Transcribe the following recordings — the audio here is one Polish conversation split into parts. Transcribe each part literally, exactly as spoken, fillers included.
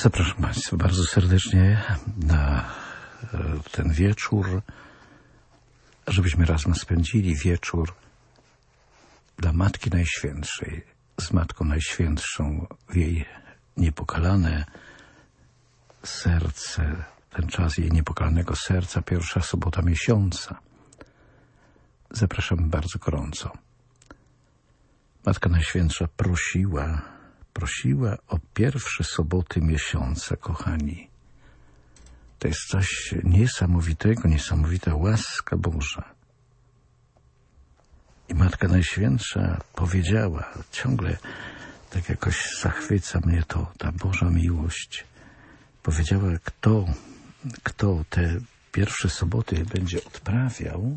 Zapraszam Państwa bardzo serdecznie na ten wieczór, żebyśmy razem spędzili wieczór dla Matki Najświętszej, z Matką Najświętszą, w jej niepokalane serce, ten czas jej niepokalanego serca, pierwsza sobota miesiąca. Zapraszam bardzo gorąco. Matka Najświętsza prosiła, prosiła o pierwsze soboty miesiąca, kochani. To jest coś niesamowitego, niesamowita łaska Boża. I Matka Najświętsza powiedziała, ciągle tak jakoś zachwyca mnie to, ta Boża miłość. Powiedziała, kto, kto te pierwsze soboty będzie odprawiał,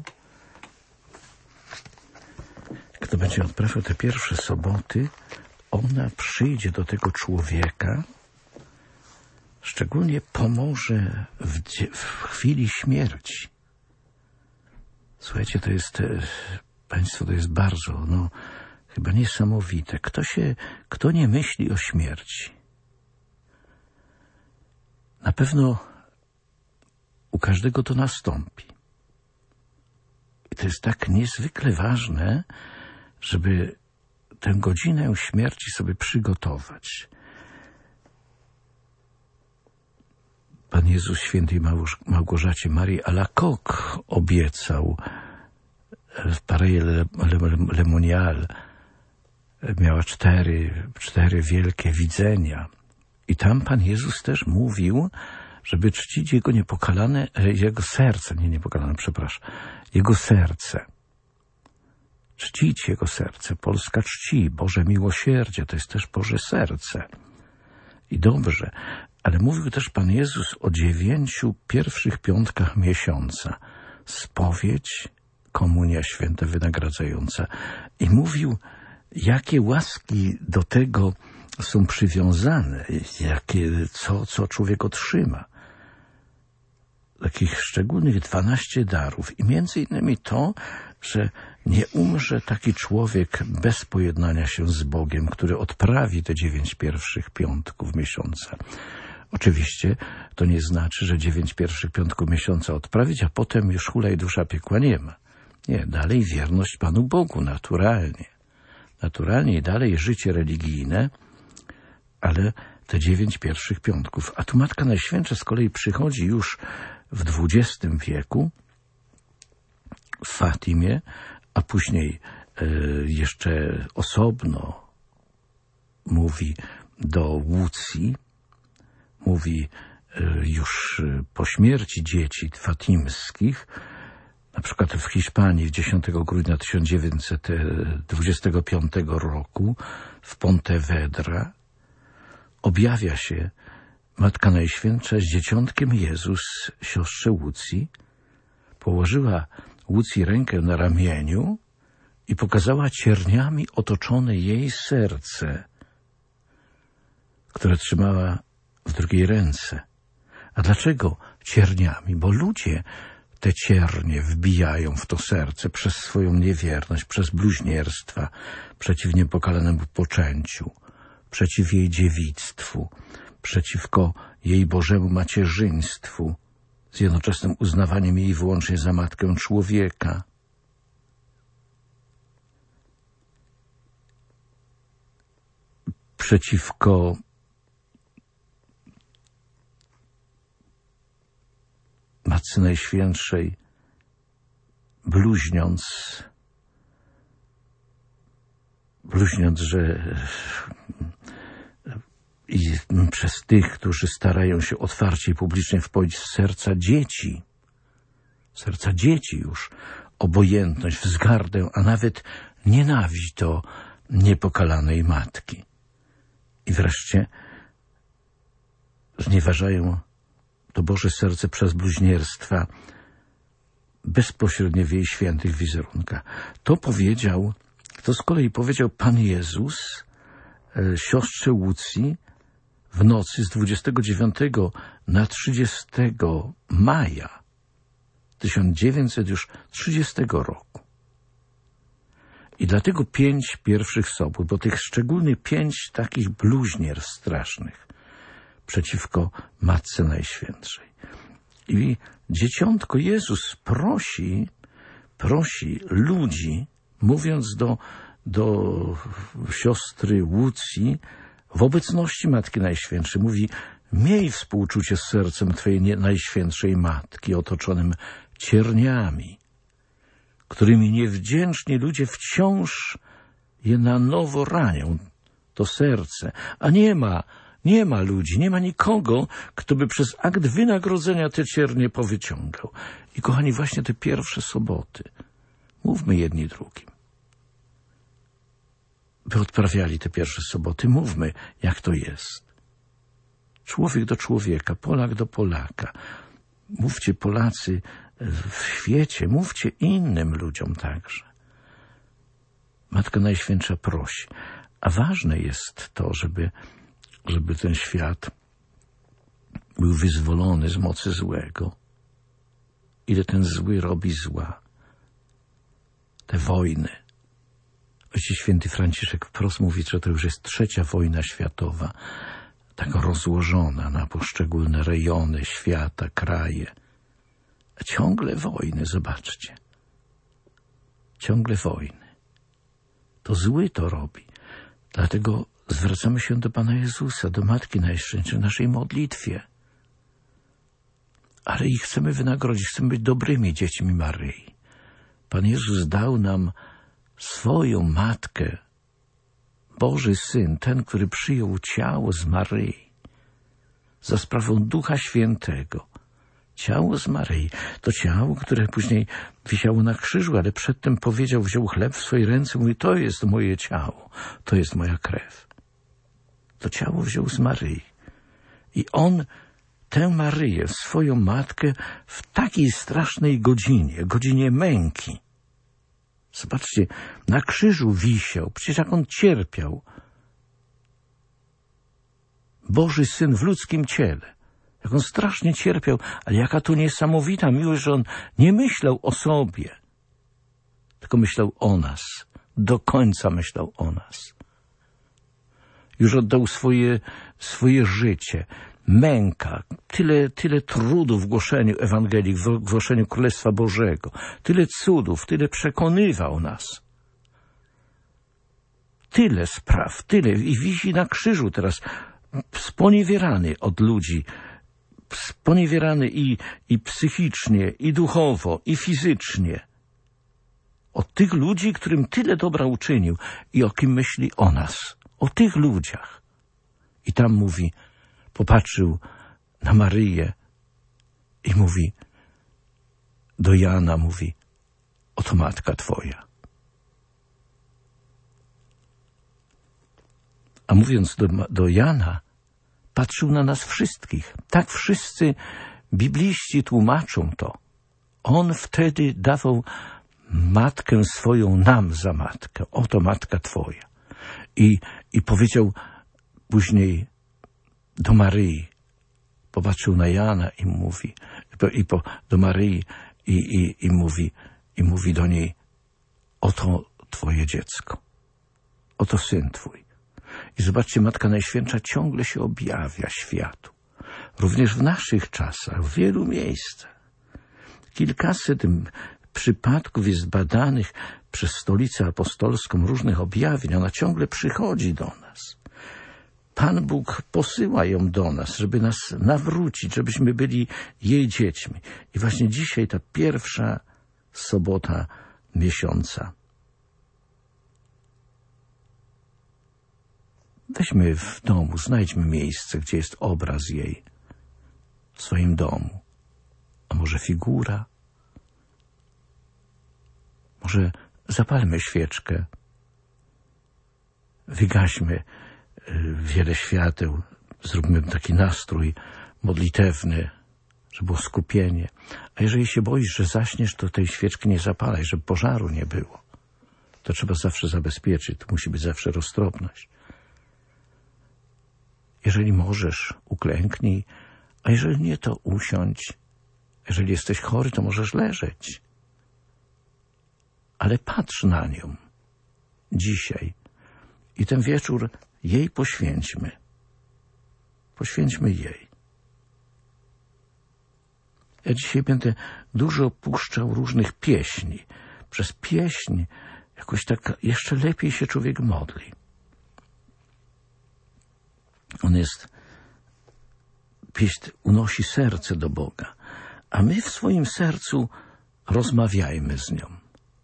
kto będzie odprawiał te pierwsze soboty, ona przyjdzie do tego człowieka, szczególnie pomoże w, w chwili śmierci. Słuchajcie, to jest, Państwo, to jest bardzo, no, chyba niesamowite. Kto się, kto nie myśli o śmierci? Na pewno u każdego to nastąpi. I to jest tak niezwykle ważne, żeby tę godzinę śmierci sobie przygotować. Pan Jezus świętej Małgorzacie Marii Alacoque obiecał w Pareille Le Monial. Miała cztery, cztery wielkie widzenia. I tam Pan Jezus też mówił, żeby czcić Jego niepokalane, Jego serce, nie niepokalane, przepraszam, Jego serce. Czcić Jego serce. Polska czci. Boże miłosierdzie, to jest też Boże serce. I dobrze. Ale mówił też Pan Jezus o dziewięciu pierwszych piątkach miesiąca. Spowiedź, komunia święta wynagradzająca. I mówił, jakie łaski do tego są przywiązane, jakie, co, co człowiek otrzyma. Takich szczególnych dwanaście darów. I między innymi to, że nie umrze taki człowiek bez pojednania się z Bogiem, który odprawi te dziewięć pierwszych piątków miesiąca. Oczywiście to nie znaczy, że dziewięć pierwszych piątków miesiąca odprawić, a potem już hulaj dusza piekła nie ma. Nie, dalej wierność Panu Bogu, naturalnie. Naturalnie i dalej życie religijne, ale te dziewięć pierwszych piątków. A tu Matka Najświętsza z kolei przychodzi już w dwudziestym wieku w Fatimie, a później e, jeszcze osobno mówi do Łucji, mówi e, już po śmierci dzieci fatimskich, na przykład w Hiszpanii w dziesiątego grudnia tysiąc dziewięćset dwudziestego piątego roku w Pontevedra objawia się Matka Najświętsza z dzieciątkiem Jezus, siostrze Łucji, położyła Łucji rękę na ramieniu i pokazała cierniami otoczone jej serce, które trzymała w drugiej ręce. A dlaczego cierniami? Bo ludzie te ciernie wbijają w to serce przez swoją niewierność, przez bluźnierstwa, przeciw niepokalanemu poczęciu, przeciw jej dziewictwu, przeciwko jej Bożemu macierzyństwu, z jednoczesnym uznawaniem jej wyłącznie za matkę człowieka. Przeciwko Matce Najświętszej, bluźniąc, bluźniąc, że i przez tych, którzy starają się otwarcie i publicznie wpoić w serca dzieci, serca dzieci już, obojętność, wzgardę, a nawet nienawiść do niepokalanej matki. I wreszcie znieważają to Boże serce przez bluźnierstwa bezpośrednio w jej świętych wizerunkach. To powiedział, to z kolei powiedział Pan Jezus e, siostrze Łucji w nocy z dwudziestego dziewiątego na trzydziestego maja tysiąc dziewięćset trzydziestego roku. I dlatego pięć pierwszych sobót, bo tych szczególnych pięć takich bluźnierstw strasznych, przeciwko Matce Najświętszej. I dzieciątko Jezus prosi, prosi ludzi, mówiąc do, do siostry Łucji w obecności Matki Najświętszej, mówi: miej współczucie z sercem Twojej Najświętszej Matki, otoczonym cierniami, którymi niewdzięczni ludzie wciąż je na nowo ranią, to serce, a nie ma, nie ma ludzi, nie ma nikogo, kto by przez akt wynagrodzenia te ciernie powyciągał. I kochani, właśnie te pierwsze soboty, mówmy jedni drugim, by odprawiali te pierwsze soboty, mówmy, jak to jest. Człowiek do człowieka, Polak do Polaka. Mówcie, Polacy w świecie, mówcie innym ludziom także. Matka Najświętsza prosi. A ważne jest to, żeby, żeby ten świat był wyzwolony z mocy złego. Ile ten zły robi zła. Te wojny. Ojciec Święty Franciszek wprost mówi, że to już jest trzecia wojna światowa, tak rozłożona na poszczególne rejony świata, kraje. A ciągle wojny, zobaczcie. Ciągle wojny. To zły to robi. Dlatego zwracamy się do Pana Jezusa, do Matki Najświętszej w naszej modlitwie. Ale ich chcemy wynagrodzić, chcemy być dobrymi dziećmi Maryi. Pan Jezus dał nam swoją Matkę, Boży Syn, ten, który przyjął ciało z Maryi, za sprawą Ducha Świętego. Ciało z Maryi, to ciało, które później wisiało na krzyżu, ale przedtem powiedział, wziął chleb w swoje ręce, mówi: to jest moje ciało, to jest moja krew. To ciało wziął z Maryi. I on tę Maryję, swoją matkę, w takiej strasznej godzinie, godzinie męki, zobaczcie, na krzyżu wisiał, przecież jak on cierpiał. Boży Syn w ludzkim ciele. Jak on strasznie cierpiał, ale jaka to niesamowita miłość, że on nie myślał o sobie, tylko myślał o nas. Do końca myślał o nas. Już oddał swoje, swoje życie. Męka, tyle, tyle trudu w głoszeniu Ewangelii, w głoszeniu Królestwa Bożego, tyle cudów, tyle przekonywał nas. Tyle spraw, tyle i wisi na krzyżu teraz, sponiewierany od ludzi, sponiewierany i, i psychicznie, i duchowo, i fizycznie. Od tych ludzi, którym tyle dobra uczynił i o kim myśli o nas, o tych ludziach. I tam mówi, popatrzył na Maryję i mówi do Jana, mówi: oto matka twoja. A mówiąc do, do Jana, patrzył na nas wszystkich. Tak wszyscy bibliści tłumaczą to. On wtedy dawał matkę swoją nam za matkę. Oto matka twoja. I, i powiedział później do Maryi, popatrzył na Jana i mówi, i po, do Maryi i, i, i, mówi, i mówi do niej: oto twoje dziecko, oto syn twój. I zobaczcie, Matka Najświętsza ciągle się objawia światu. Również w naszych czasach, w wielu miejscach. Kilkaset przypadków jest badanych przez Stolicę Apostolską różnych objawień. Ona ciągle przychodzi do nas. Pan Bóg posyła ją do nas, żeby nas nawrócić, żebyśmy byli jej dziećmi. I właśnie dzisiaj ta pierwsza sobota miesiąca. Weźmy w domu, znajdźmy miejsce, gdzie jest obraz jej w swoim domu. A może figura? Może zapalmy świeczkę, wygaśmy wiele świateł, zróbmy taki nastrój modlitewny, żeby było skupienie. A jeżeli się boisz, że zaśniesz, to tej świeczki nie zapalaj, żeby pożaru nie było. To trzeba zawsze zabezpieczyć, to musi być zawsze roztropność. Jeżeli możesz, uklęknij, a jeżeli nie, to usiądź. Jeżeli jesteś chory, to możesz leżeć. Ale patrz na nią dzisiaj i ten wieczór jej poświęćmy. Poświęćmy jej. Ja dzisiaj będę dużo puszczał różnych pieśni. Przez pieśń jakoś tak jeszcze lepiej się człowiek modli. On jest, pieśń unosi serce do Boga, a my w swoim sercu rozmawiajmy z nią.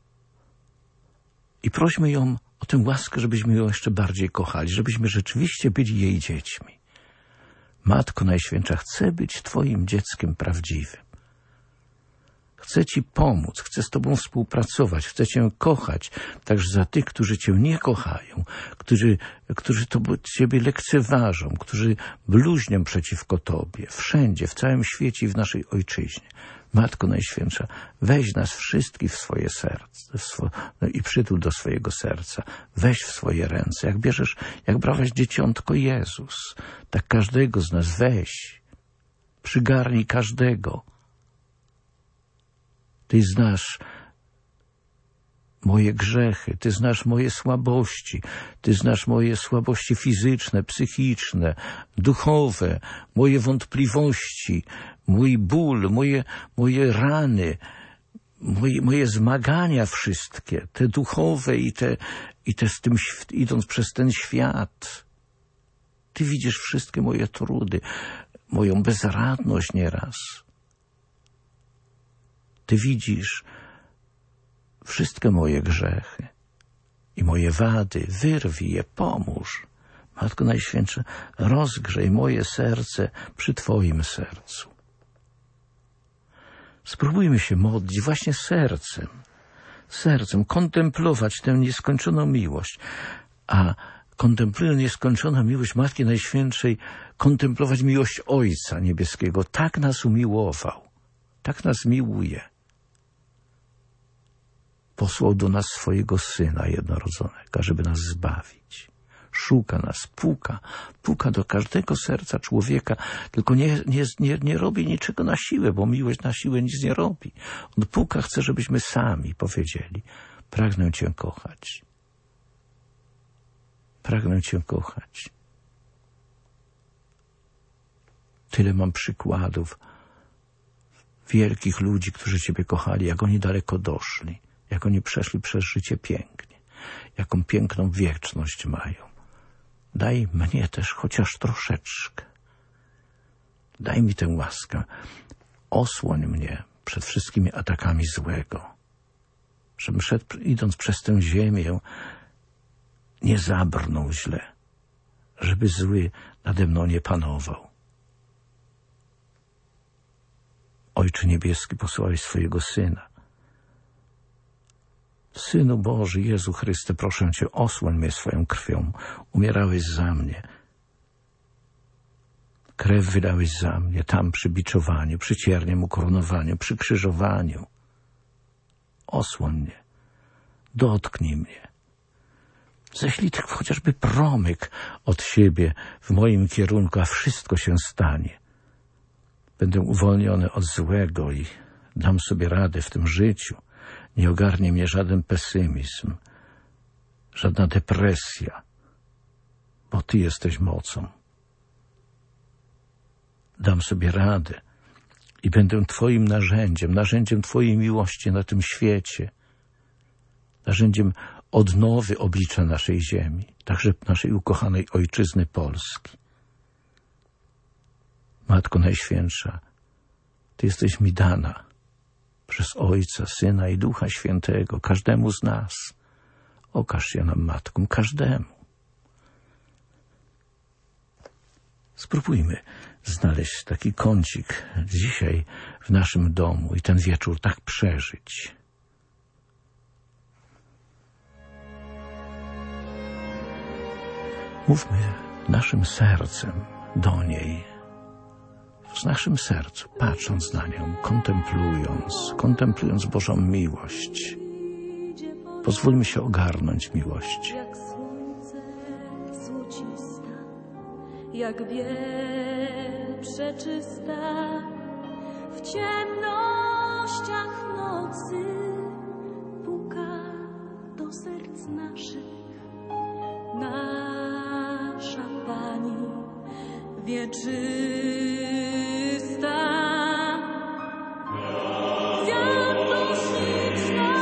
I prośmy ją o tę łaskę, żebyśmy ją jeszcze bardziej kochali, żebyśmy rzeczywiście byli jej dziećmi. Matko Najświętsza, chcę być Twoim dzieckiem prawdziwym. Chcę Ci pomóc, chcę z Tobą współpracować, chcę Cię kochać, także za tych, którzy Cię nie kochają, którzy, którzy to Ciebie lekceważą, którzy bluźnią przeciwko Tobie, wszędzie, w całym świecie i w naszej ojczyźnie. Matko Najświętsza, weź nas wszystkich w swoje serce w swo... no i przytul do swojego serca. Weź w swoje ręce, jak bierzesz, jak brałaś dzieciątko Jezus, tak każdego z nas weź. Przygarnij każdego. Ty znasz moje grzechy, Ty znasz moje słabości, Ty znasz moje słabości fizyczne, psychiczne, duchowe, moje wątpliwości, mój ból, moje, moje rany, moje, moje zmagania wszystkie, te duchowe i te, i te z tym, idąc przez ten świat. Ty widzisz wszystkie moje trudy, moją bezradność nieraz. Ty widzisz wszystkie moje grzechy i moje wady. Wyrwij je, pomóż. Matko Najświętsza, rozgrzej moje serce przy Twoim sercu. Spróbujmy się modlić właśnie sercem, sercem, kontemplować tę nieskończoną miłość, a kontemplując nieskończoną miłość Matki Najświętszej, kontemplować miłość Ojca Niebieskiego. Tak nas umiłował, tak nas miłuje. Posłał do nas swojego Syna jednorodzonego, żeby nas zbawić. Szuka nas, puka, puka do każdego serca człowieka, tylko nie, nie, nie, nie robi niczego na siłę, bo miłość na siłę nic nie robi. On puka, chce, żebyśmy sami powiedzieli: pragnę Cię kochać. Pragnę Cię kochać. Tyle mam przykładów wielkich ludzi, którzy Ciebie kochali, jak oni daleko doszli, jak oni przeszli przez życie pięknie, jaką piękną wieczność mają. Daj mnie też chociaż troszeczkę. Daj mi tę łaskę. Osłoń mnie przed wszystkimi atakami złego, żebym szedł, idąc przez tę ziemię, nie zabrnął źle, żeby zły nade mną nie panował. Ojcze Niebieski, posłałeś swojego Syna. Synu Boży, Jezu Chryste, proszę Cię, osłoń mnie swoją krwią. Umierałeś za mnie. Krew wydałeś za mnie, tam przy biczowaniu, przy cierniem ukoronowaniu, przy krzyżowaniu. Osłoń mnie. Dotknij mnie. Ześlij tak chociażby promyk od siebie w moim kierunku, a wszystko się stanie. Będę uwolniony od złego i dam sobie radę w tym życiu. Nie ogarnie mnie żaden pesymizm, żadna depresja, bo Ty jesteś mocą. Dam sobie radę i będę Twoim narzędziem, narzędziem Twojej miłości na tym świecie, narzędziem odnowy oblicza naszej ziemi, także naszej ukochanej ojczyzny Polski. Matko Najświętsza, Ty jesteś mi dana przez Ojca, Syna i Ducha Świętego, każdemu z nas. Okaż się nam, Matką, każdemu. Spróbujmy znaleźć taki kącik dzisiaj w naszym domu i ten wieczór tak przeżyć. Mówmy naszym sercem do niej, w naszym sercu, patrząc na nią, kontemplując, kontemplując Bożą miłość. Pozwólmy się ogarnąć miłości. Jak słońce złocista, jak biel przeczysta, w ciemnościach nocy puka do serc naszych. Nasza Pani wieczysta. Gwiazdo śliczna,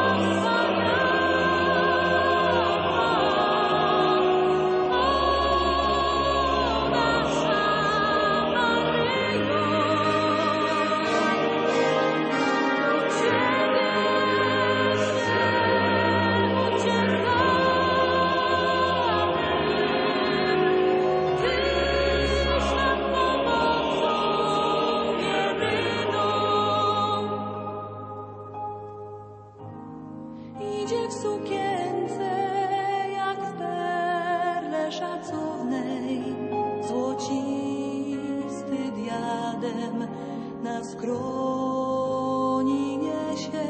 idzie w sukience jak w perle szacownej, złocisty diadem na skroni niesie,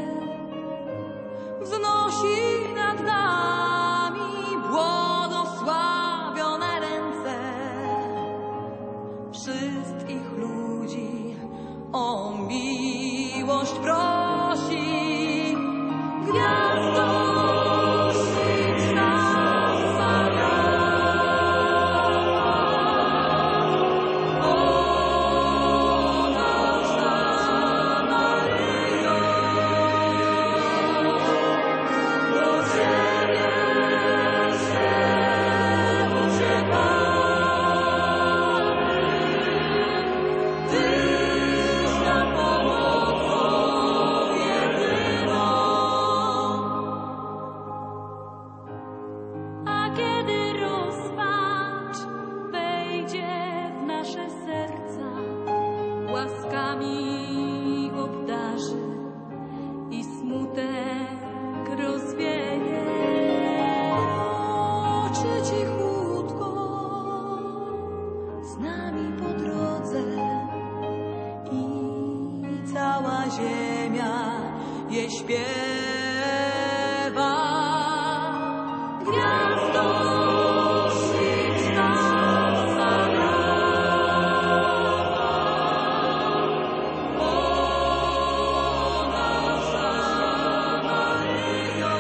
wznosi nad nami błogosławione ręce wszystkich ludzi o miłość prosi. Gwiazdo śliczna, o nasza Maryjo, do Ciebie się uciekamy, Tyś nam pomocą jedyną. A kiedy rozpacz wejdzie w nasze serca, łaskami obdarzy i smutek rozwieje, oczy cichutko z nami po drodze i cała ziemia jej śpiewa. Gwiazdo śliczna, o nasza Maryjo,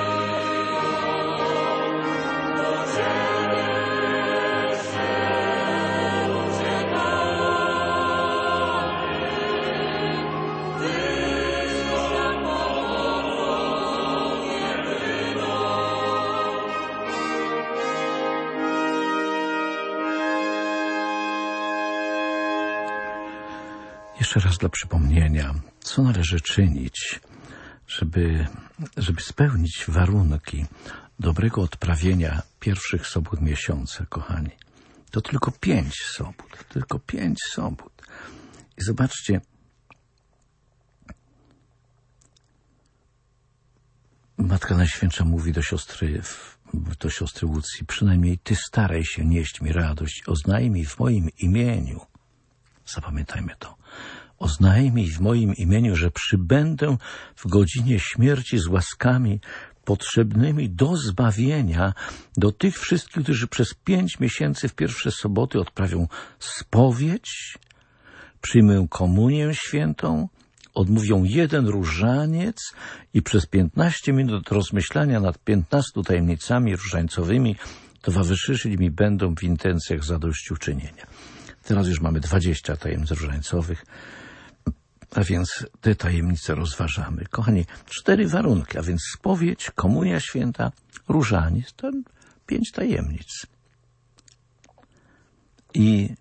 do Ciebie się uciekamy, Tyś nam pomocą jedyną. Jeszcze raz dla przypomnienia, co należy czynić, żeby, żeby spełnić warunki dobrego odprawienia pierwszych sobót miesiąca, kochani. To tylko pięć sobót, tylko pięć sobót. I zobaczcie, Matka Najświętsza mówi do siostry, do siostry Łucji, przynajmniej ty staraj się nieść mi radość, oznajmij w moim imieniu. Zapamiętajmy to. Oznajmij w moim imieniu, że przybędę w godzinie śmierci z łaskami potrzebnymi do zbawienia do tych wszystkich, którzy przez pięć miesięcy w pierwsze soboty odprawią spowiedź, przyjmą komunię świętą, odmówią jeden różaniec i przez piętnaście minut rozmyślania nad piętnastu tajemnicami różańcowymi towarzyszyli mi będą w intencjach zadośćuczynienia. Teraz już mamy dwadzieścia tajemnic różańcowych, a więc te tajemnice rozważamy. Kochani, cztery warunki, a więc spowiedź, komunia święta, różaniec, to pięć tajemnic. I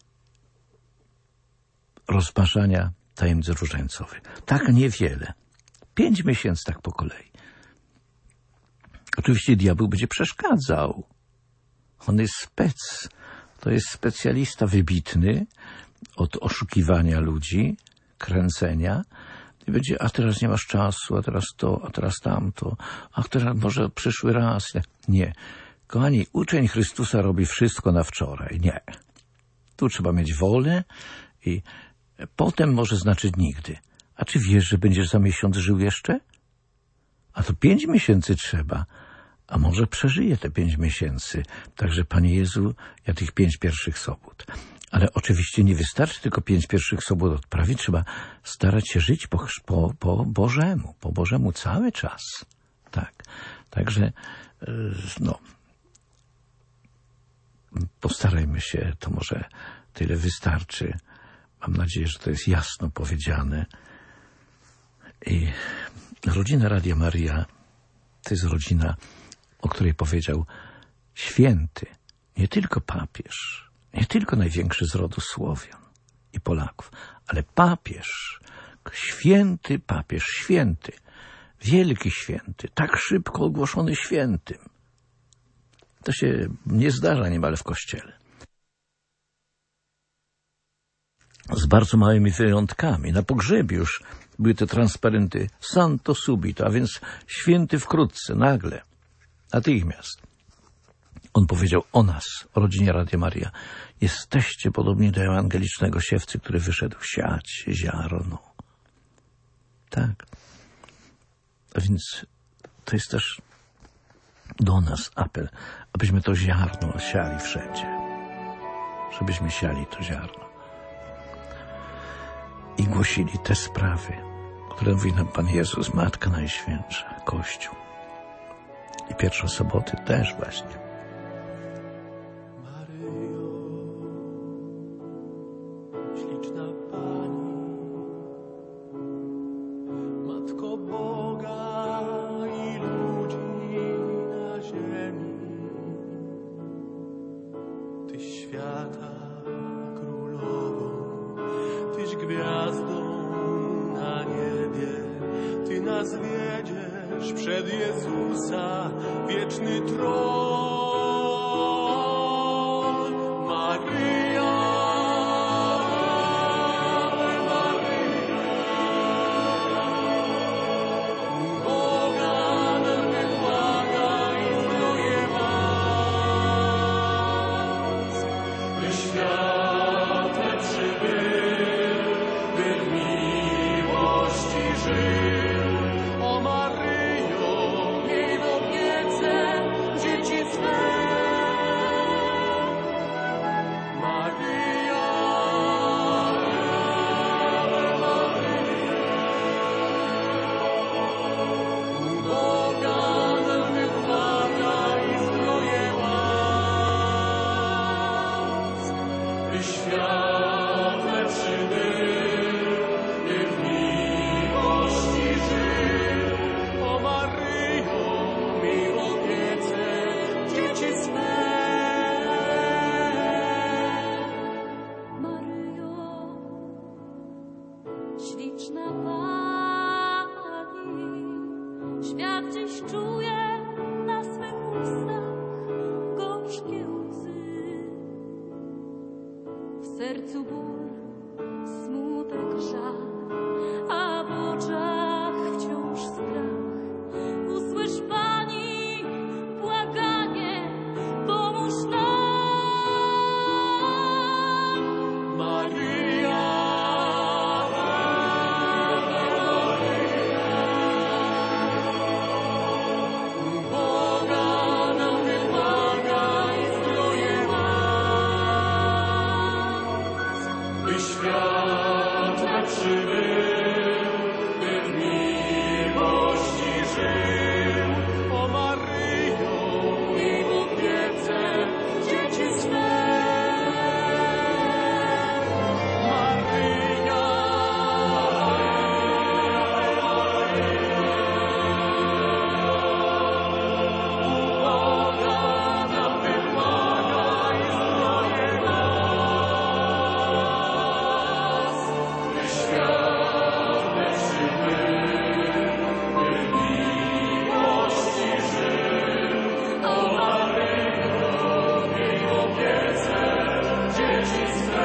rozważania tajemnic różańcowych. Tak niewiele. Pięć miesięcy tak po kolei. Oczywiście diabeł będzie przeszkadzał. On jest spec. To jest specjalista wybitny od oszukiwania ludzi, kręcenia. I będzie, a teraz nie masz czasu, a teraz to, a teraz tamto, a teraz może przyszły raz. Nie. Kochani, uczeń Chrystusa robi wszystko na wczoraj. Nie. Tu trzeba mieć wolę i potem może znaczyć nigdy. A czy wiesz, że będziesz za miesiąc żył jeszcze? A to pięć miesięcy trzeba. A może przeżyję te pięć miesięcy. Także, Panie Jezu, ja tych pięć pierwszych sobót. Ale oczywiście nie wystarczy tylko pięć pierwszych sobot odprawić. Trzeba starać się żyć po, po, po Bożemu. Po Bożemu cały czas. Tak. Także, no. Postarajmy się, to może tyle wystarczy. Mam nadzieję, że to jest jasno powiedziane. I rodzina Radia Maria to jest rodzina, o której powiedział święty, nie tylko papież, nie tylko największy z rodu Słowian i Polaków, ale papież, święty papież, święty, wielki święty, tak szybko ogłoszony świętym. To się nie zdarza niemal w Kościele. Z bardzo małymi wyjątkami. Na pogrzebie już były te transparenty Santo subito, a więc święty wkrótce, nagle, natychmiast. On powiedział o nas, o rodzinie Radia Maria. Jesteście podobni do ewangelicznego siewcy, który wyszedł siać ziarno. Tak. A więc to jest też do nas apel, abyśmy to ziarno siali wszędzie. Żebyśmy siali to ziarno. I głosili te sprawy, które mówi nam Pan Jezus, Matka Najświętsza, Kościół. I pierwszą soboty też właśnie. Zwiedziesz przed Jezusa wieczny tron. Maryja, Maryja, Boga nam błaga i zdrowie łask, by świat lepszy był, by w miłości żył. W sercu ból, smutek, żal, a w oczach wciąż strach. Usłysz Pani błaganie, pomóż nam. Maryja, Boga nam wymaga i zdrowie łask, by świat lepszy był, by w miłości żył. O Maryjo, i w opiece dzieci swe. Maryja, Boga nam wymaga i zdrowie łask, by świat lepszy był, by w miłości żył. O Maryjo, i w opiece dzieci swe.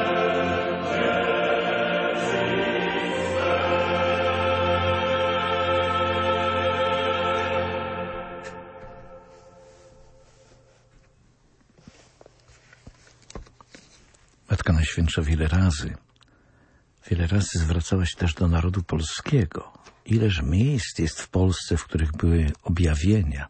Matka Najświętsza wiele razy, wiele razy zwracała się też do narodu polskiego. Ileż miejsc jest w Polsce, w których były objawienia.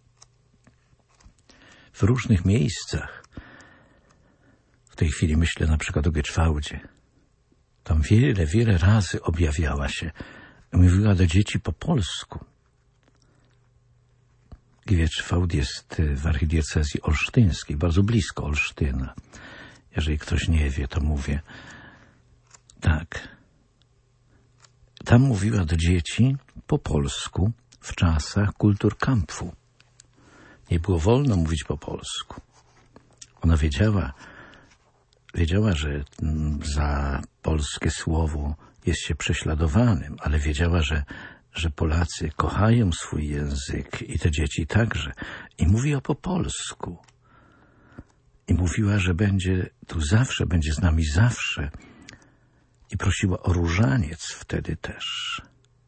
W różnych miejscach. W tej chwili myślę na przykład o Gieczwałdzie. Tam wiele, wiele razy objawiała się. Mówiła do dzieci po polsku. Giewicz-Fałd jest w archidiecezji olsztyńskiej, bardzo blisko Olsztyna. Jeżeli ktoś nie wie, to mówię. Tak. Tam mówiła do dzieci po polsku w czasach kulturkampfu. Nie było wolno mówić po polsku. Ona wiedziała, wiedziała, że za polskie słowo jest się prześladowanym, ale wiedziała, że, że Polacy kochają swój język i te dzieci także. I mówiła po polsku. I mówiła, że będzie tu zawsze, będzie z nami zawsze. I prosiła o różaniec wtedy też.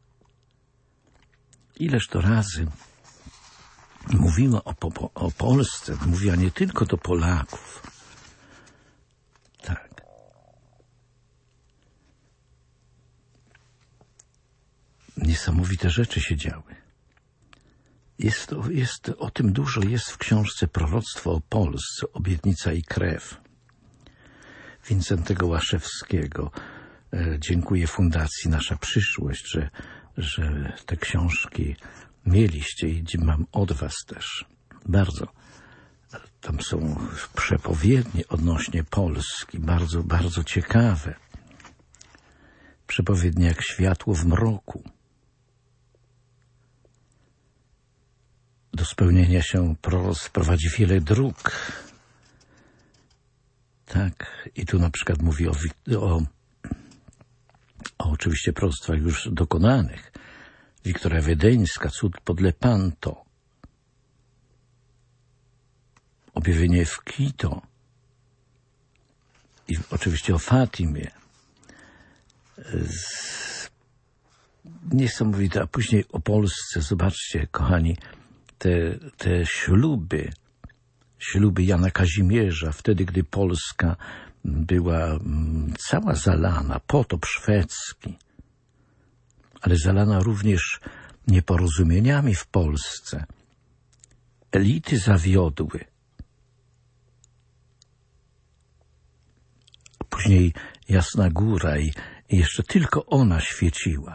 Ileż to razy mówiła o, po, o Polsce, mówiła nie tylko do Polaków. Tak. Niesamowite rzeczy się działy. Jest, to, jest o tym dużo jest w książce Proroctwo o Polsce, Obietnica i krew Wincentego Łaszewskiego. E, dziękuję Fundacji Nasza Przyszłość, że, że te książki mieliście i mam od was też. Bardzo. Tam są przepowiednie odnośnie Polski, bardzo, bardzo ciekawe. Przepowiednie jak światło w mroku. Do spełnienia się proroc prowadzi wiele dróg. Tak, i tu na przykład mówi o, o, o oczywiście proroctwach już dokonanych. Wiktoria Wiedeńska, cud pod Lepanto. Objawienie w Quito. I oczywiście o Fatimie. Z... Niesamowite. A później o Polsce. Zobaczcie, kochani, te, te śluby. Śluby Jana Kazimierza, wtedy, gdy Polska była cała zalana, potop szwedzki. Ale zalana również nieporozumieniami w Polsce. Elity zawiodły. Później Jasna Góra i, i jeszcze tylko ona świeciła.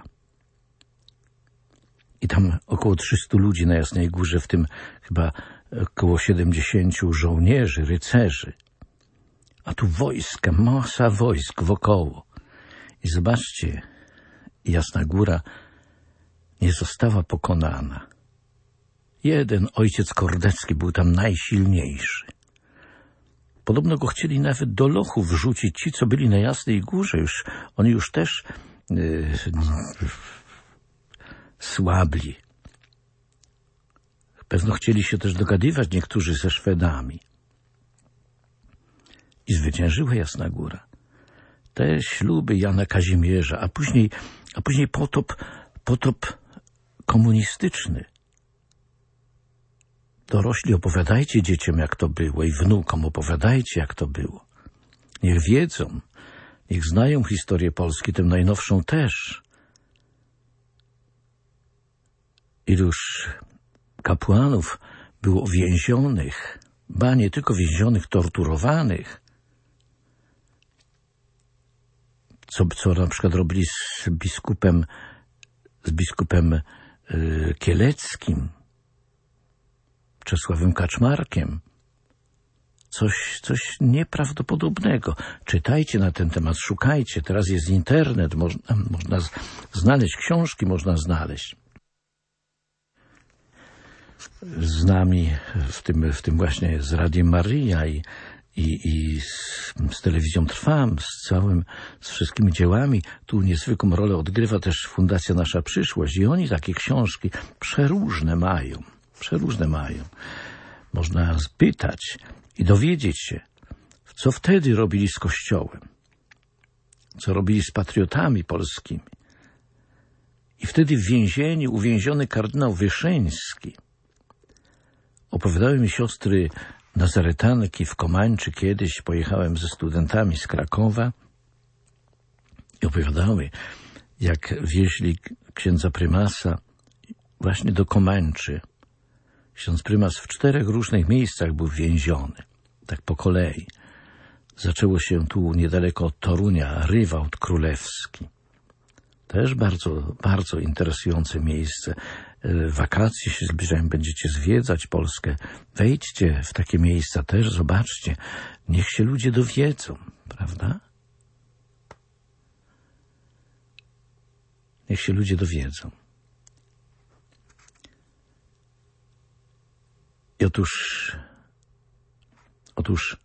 I tam około trzystu ludzi na Jasnej Górze, w tym chyba około siedemdziesięciu żołnierzy, rycerzy. A tu wojska, masa wojsk wokoło. I zobaczcie, Jasna Góra nie została pokonana. Jeden ojciec Kordecki był tam najsilniejszy. Podobno go chcieli nawet do lochu wrzucić ci, co byli na Jasnej Górze. Już, oni już też yy, słabli. Pewno chcieli się też dogadywać niektórzy ze Szwedami. I zwyciężyła Jasna Góra. Te śluby Jana Kazimierza, a później, a później potop, potop komunistyczny. Dorośli, opowiadajcie dzieciom, jak to było, i wnukom opowiadajcie, jak to było. Niech wiedzą, niech znają historię Polski, tę najnowszą też. Iluż kapłanów było więzionych, ba nie tylko więzionych, torturowanych. Co, co na przykład robili z biskupem, z biskupem y, Kieleckim, Czesławem Kaczmarkiem. Coś, coś nieprawdopodobnego. Czytajcie na ten temat, szukajcie. Teraz jest internet, można, można znaleźć książki, można znaleźć. Z nami, w tym, w tym właśnie z Radiem Maryja i, i, i z, z telewizją Trwam, z całym, z wszystkimi dziełami. Tu niezwykłą rolę odgrywa też Fundacja Nasza Przyszłość i oni takie książki przeróżne mają. Przeróżne mają. Można spytać i dowiedzieć się, co wtedy robili z Kościołem, co robili z patriotami polskimi. I wtedy w więzieniu uwięziony kardynał Wyszyński. Opowiadały mi siostry nazaretanki w Komańczy kiedyś. Pojechałem ze studentami z Krakowa i opowiadały, jak wieźli księdza prymasa właśnie do Komańczy. Ksiądz prymas w czterech różnych miejscach był więziony, tak po kolei. Zaczęło się tu niedaleko od Torunia Rywałd Królewski. Też bardzo, bardzo interesujące miejsce. wakacje się zbliżają, będziecie zwiedzać Polskę. Wejdźcie w takie miejsca też, zobaczcie. Niech się ludzie dowiedzą, prawda? Niech się ludzie dowiedzą. I otóż, otóż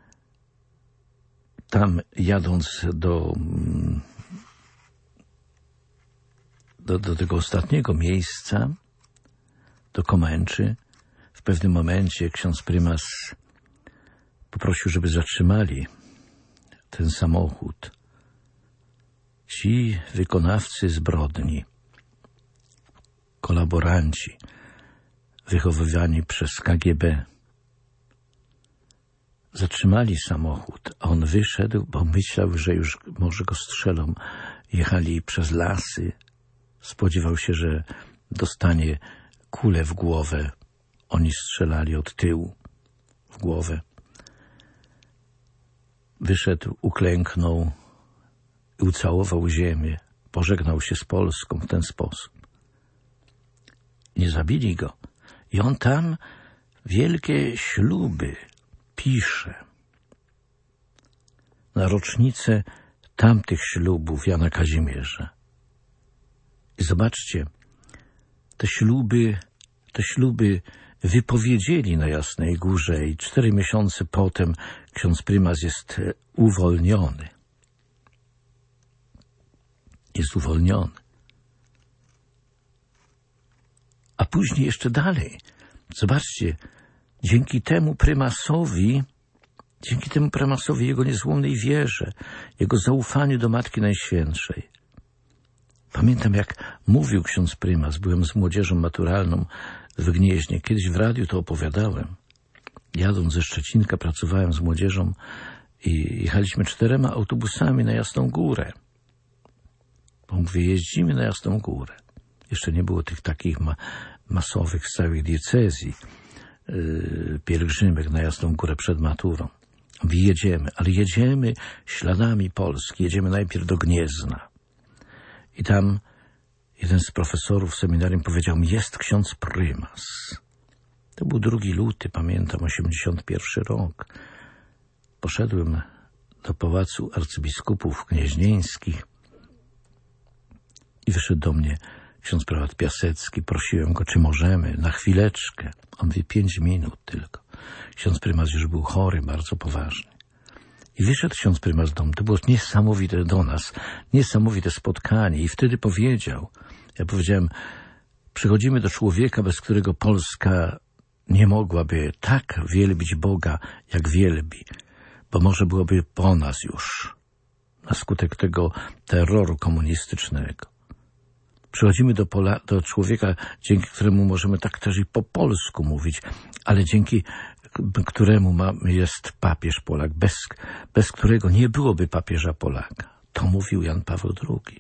tam jadąc do, do, do tego ostatniego miejsca, do Komęczy, w pewnym momencie ksiądz prymas poprosił, żeby zatrzymali ten samochód. Ci wykonawcy zbrodni, kolaboranci, wychowywani przez K G B, zatrzymali samochód, a on wyszedł, bo myślał, że już może go strzelą. Jechali przez lasy. Spodziewał się, że dostanie kulę w głowę. Oni strzelali od tyłu w głowę. Wyszedł, uklęknął i ucałował ziemię. Pożegnał się z Polską w ten sposób. Nie zabili go. I on tam wielkie śluby pisze na rocznicę tamtych ślubów Jana Kazimierza. I zobaczcie, te śluby, te śluby wypowiedzieli na Jasnej Górze i cztery miesiące potem ksiądz prymas jest uwolniony. Jest uwolniony. A później jeszcze dalej. Zobaczcie, dzięki temu prymasowi, dzięki temu prymasowi, jego niezłomnej wierze, jego zaufaniu do Matki Najświętszej. Pamiętam, jak mówił ksiądz prymas, byłem z młodzieżą maturalną w Gnieźnie. Kiedyś w radiu to opowiadałem. Jadąc ze Szczecinka pracowałem z młodzieżą i jechaliśmy czterema autobusami na Jasną Górę. Bo mówię, jeździmy na Jasną Górę. Jeszcze nie było tych takich ma masowych z całych diecezji yy, pielgrzymek na Jasną Górę przed maturą. Mówi, jedziemy, ale jedziemy śladami Polski. Jedziemy najpierw do Gniezna. I tam jeden z profesorów w seminarium powiedział mi, jest ksiądz prymas. To był drugi luty, pamiętam, osiemdziesiąty pierwszy rok. Poszedłem do pałacu arcybiskupów gnieźnieńskich i wyszedł do mnie ksiądz prałat Piasecki. Prosiłem go, czy możemy, na chwileczkę. On mówi, pięć minut tylko. Ksiądz prymas już był chory, bardzo poważny. I wyszedł ksiądz prymas do mnie. To było niesamowite do nas, niesamowite spotkanie. I wtedy powiedział, ja powiedziałem, przychodzimy do człowieka, bez którego Polska nie mogłaby tak wielbić Boga, jak wielbi, bo może byłoby po nas już, na skutek tego terroru komunistycznego. Przychodzimy do, Pola, do człowieka, dzięki któremu możemy tak też i po polsku mówić, ale dzięki któremu ma, jest papież Polak, bez, bez którego nie byłoby papieża Polaka. To mówił Jan Paweł drugi.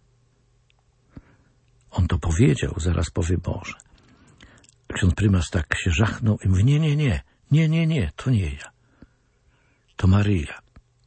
On to powiedział, zaraz powie Boże. Ksiądz prymas tak się żachnął i mówi, nie, nie, nie, nie, nie, nie, to nie ja. To Maryja.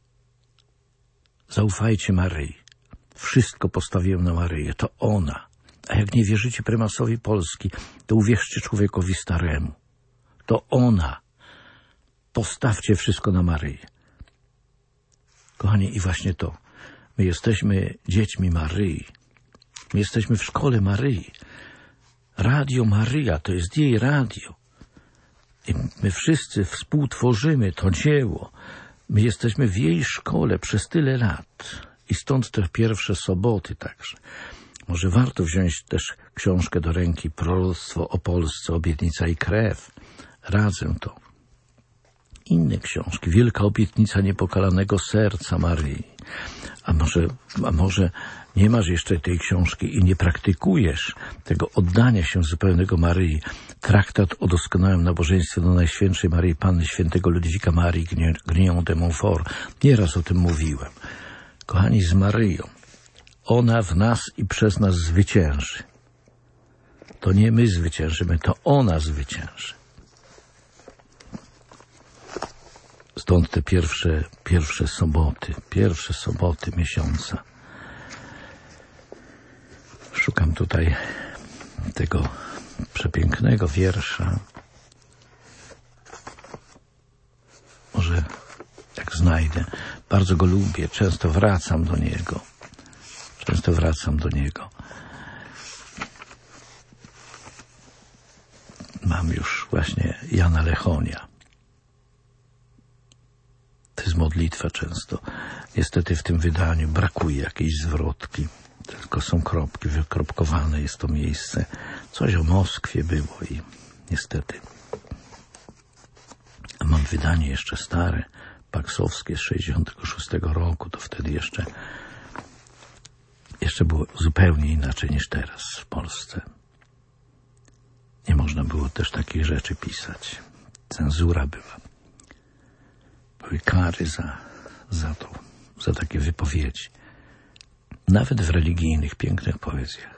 Zaufajcie Maryi. Wszystko postawiłem na Maryję. To ona. A jak nie wierzycie prymasowi Polski, to uwierzcie człowiekowi staremu. To ona. Postawcie wszystko na Maryję. Kochani, i właśnie to. My jesteśmy dziećmi Maryi. My jesteśmy w szkole Maryi. Radio Maryja, to jest jej radio. I my wszyscy współtworzymy to dzieło. My jesteśmy w jej szkole przez tyle lat. I stąd te pierwsze soboty także. Może warto wziąć też książkę do ręki, Proroctwo o Polsce, Obietnica i krew. Radzę to. Inne książki. Wielka obietnica niepokalanego serca Maryi. A może, a może nie masz jeszcze tej książki i nie praktykujesz tego oddania się zupełnego Maryi. Traktat o doskonałym nabożeństwie do Najświętszej Maryi Panny Świętego Ludwika Marii Grignon de Montfort. Nieraz o tym mówiłem. Kochani, z Maryją. Ona w nas i przez nas zwycięży. To nie my zwyciężymy, to ona zwycięży. Stąd te pierwsze, pierwsze soboty, pierwsze soboty miesiąca. Szukam tutaj tego przepięknego wiersza. Może jak znajdę. Bardzo go lubię. Często wracam do niego. Często wracam do niego. Mam już właśnie Jana Lechonia. To jest modlitwa często. Niestety w tym wydaniu brakuje jakiejś zwrotki. Tylko są kropki, wykropkowane jest to miejsce. Coś o Moskwie było i niestety. A mam wydanie jeszcze stare, paksowskie z sześćdziesiątego szóstego roku. To wtedy jeszcze, jeszcze było zupełnie inaczej niż teraz w Polsce. Nie można było też takich rzeczy pisać. Cenzura była. Były kary za, za to, za takie wypowiedzi. Nawet w religijnych, pięknych poezjach.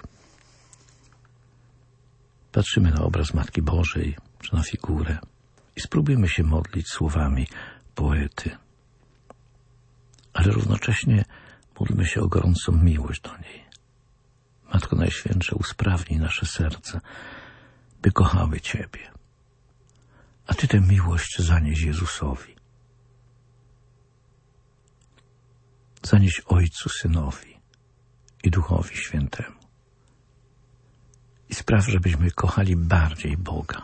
Patrzymy na obraz Matki Bożej, czy na figurę i spróbujemy się modlić słowami poety. Ale równocześnie módlmy się o gorącą miłość do niej. Matko Najświętsza, usprawnij nasze serca, by kochały Ciebie. A Ty tę miłość zanieś Jezusowi. Zanieś Ojcu, Synowi i Duchowi Świętemu. I spraw, żebyśmy kochali bardziej Boga.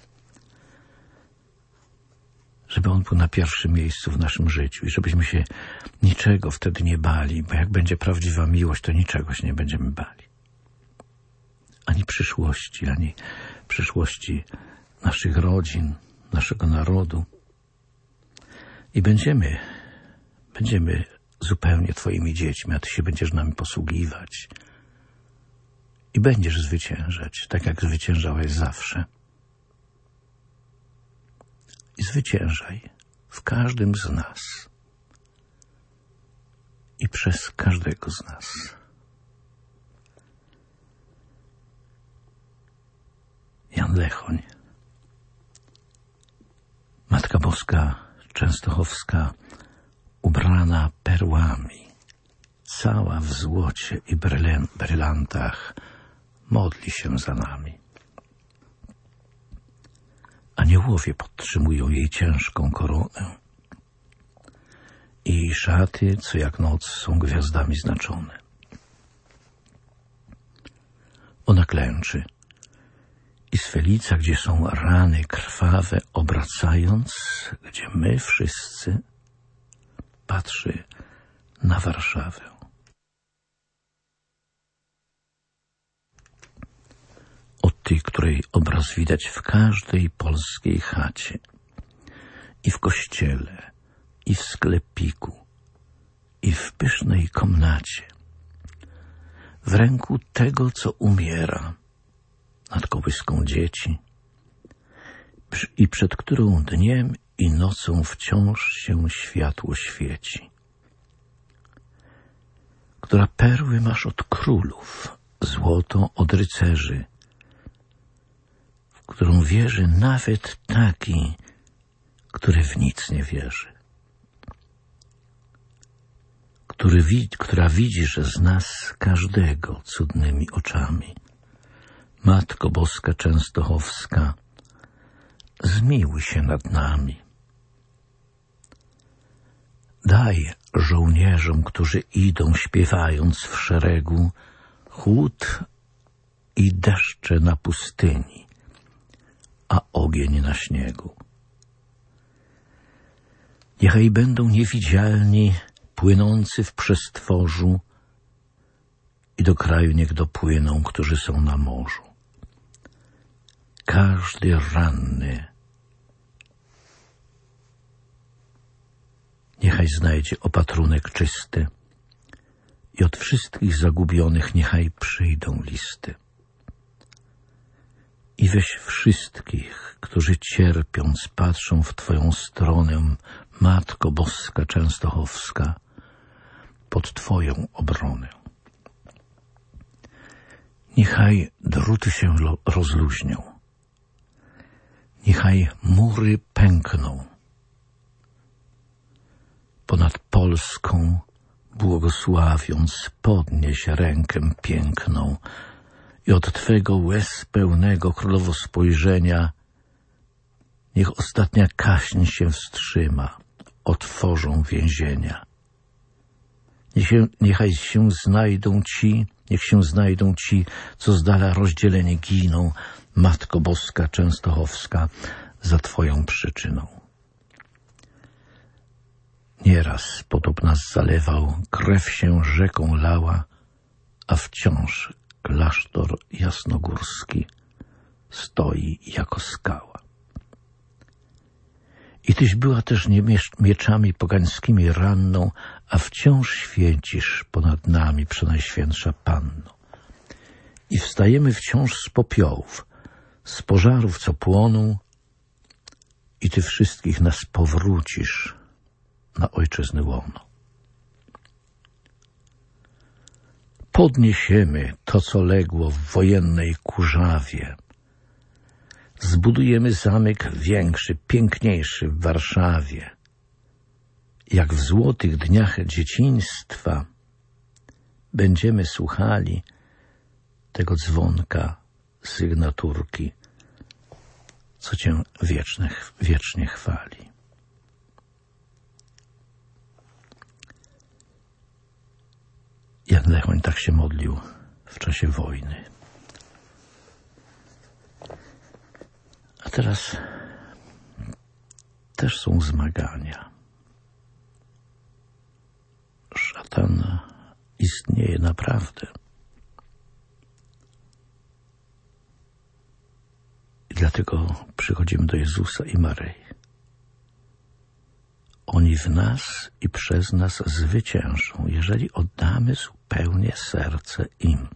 Żeby On był na pierwszym miejscu w naszym życiu i żebyśmy się niczego wtedy nie bali, bo jak będzie prawdziwa miłość, to niczego się nie będziemy bali. Ani przyszłości, ani przyszłości naszych rodzin, naszego narodu. I będziemy, będziemy zupełnie Twoimi dziećmi, a Ty się będziesz nami posługiwać. I będziesz zwyciężać, tak jak zwyciężałeś zawsze. I zwyciężaj w każdym z nas. I przez każdego z nas. Jan Lechoń. Matka Boska Częstochowska, ubrana perłami, cała w złocie i brylantach, modli się za nami. Aniołowie podtrzymują jej ciężką koronę i jej szaty, co jak noc, są gwiazdami znaczone. Ona klęczy i swe lica, gdzie są rany krwawe, obracając, gdzie my wszyscy, patrzy na Warszawę. Od tej, której obraz widać w każdej polskiej chacie, i w kościele, i w sklepiku, i w pysznej komnacie, w ręku tego, co umiera, nad kołyską dzieci, i przed którą dniem i nocą wciąż się światło świeci, która perły masz od królów, złoto od rycerzy, w którą wierzy nawet taki, który w nic nie wierzy, który wid- która widzi, że z nas każdego cudnymi oczami. Matko Boska Częstochowska, zmiłuj się nad nami. Daj żołnierzom, którzy idą śpiewając w szeregu, chłód i deszcze na pustyni, a ogień na śniegu. Niechaj będą niewidzialni, płynący w przestworzu, i do kraju niech dopłyną, którzy są na morzu. Każdy ranny niechaj znajdzie opatrunek czysty i od wszystkich zagubionych niechaj przyjdą listy. I weź wszystkich, którzy cierpiąc patrzą w Twoją stronę, Matko Boska Częstochowska, pod Twoją obronę. Niechaj druty się rozluźnią, niechaj mury pękną. Ponad Polską, błogosławiąc, podnieś rękę piękną i od Twego łez pełnego królowo spojrzenia niech ostatnia kaśń się wstrzyma, otworzą więzienia. Niech się, niechaj się znajdą ci, niech się znajdą ci, co z dala rozdzieleni giną, Matko Boska Częstochowska, za Twoją przyczyną. Nieraz potop nas zalewał, krew się rzeką lała, a wciąż klasztor jasnogórski stoi jako skała. I Tyś była też nie mieczami pogańskimi ranną, a wciąż święcisz ponad nami, Przenajświętsza Panno. I wstajemy wciąż z popiołów, z pożarów, co płoną, i Ty wszystkich nas powrócisz na ojczyzny łono. Podniesiemy to, co legło w wojennej kurzawie. Zbudujemy zamek większy, piękniejszy w Warszawie. Jak w złotych dniach dzieciństwa będziemy słuchali tego dzwonka sygnaturki, co Cię wieczne, wiecznie chwali. Jan Lechoń tak się modlił w czasie wojny. A teraz też są zmagania. Szatan istnieje naprawdę. I dlatego przychodzimy do Jezusa i Maryi. Oni w nas i przez nas zwyciężą, jeżeli oddamy zupełnie serce im.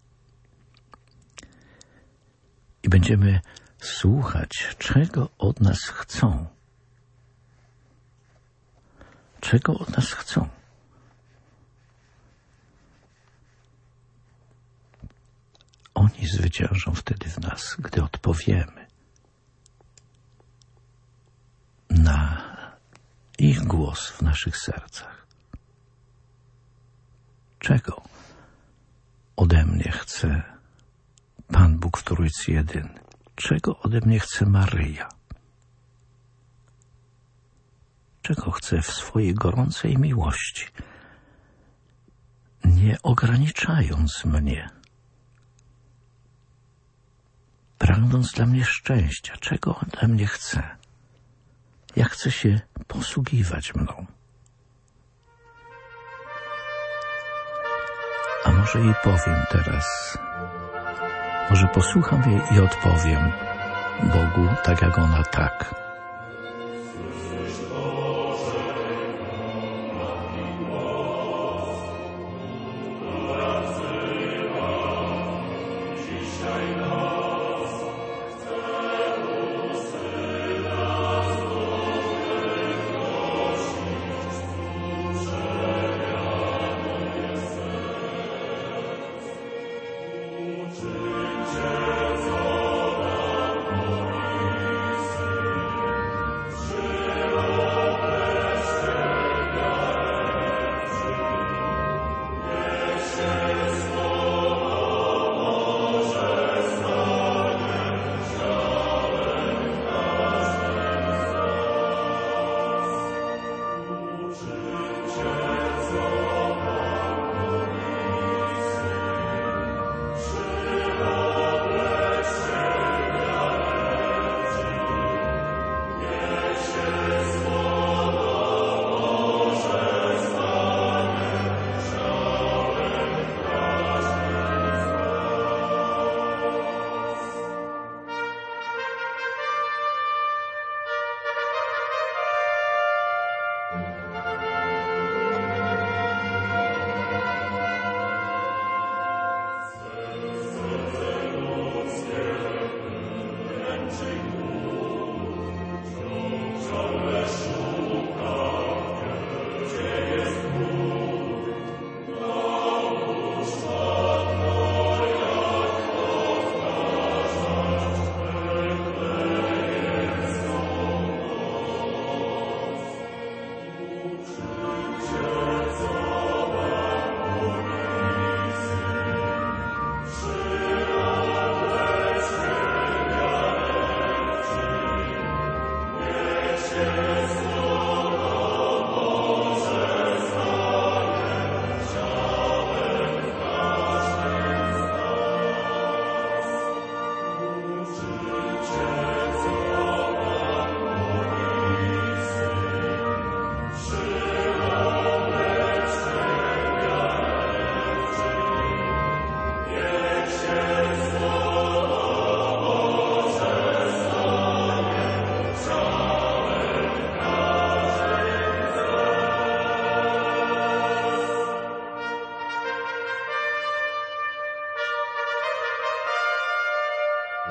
I będziemy słuchać, czego od nas chcą. Czego od nas chcą. Oni zwyciężą wtedy w nas, gdy odpowiemy na ich głos w naszych sercach. Czego ode mnie chce Pan Bóg w Trójcy Jedyny? Czego ode mnie chce Maryja? Czego chce w swojej gorącej miłości, nie ograniczając mnie, pragnąc dla mnie szczęścia? Czego ode mnie chce? Jak chce się posługiwać mną? A może jej powiem teraz, może posłucham jej i odpowiem Bogu tak jak ona tak.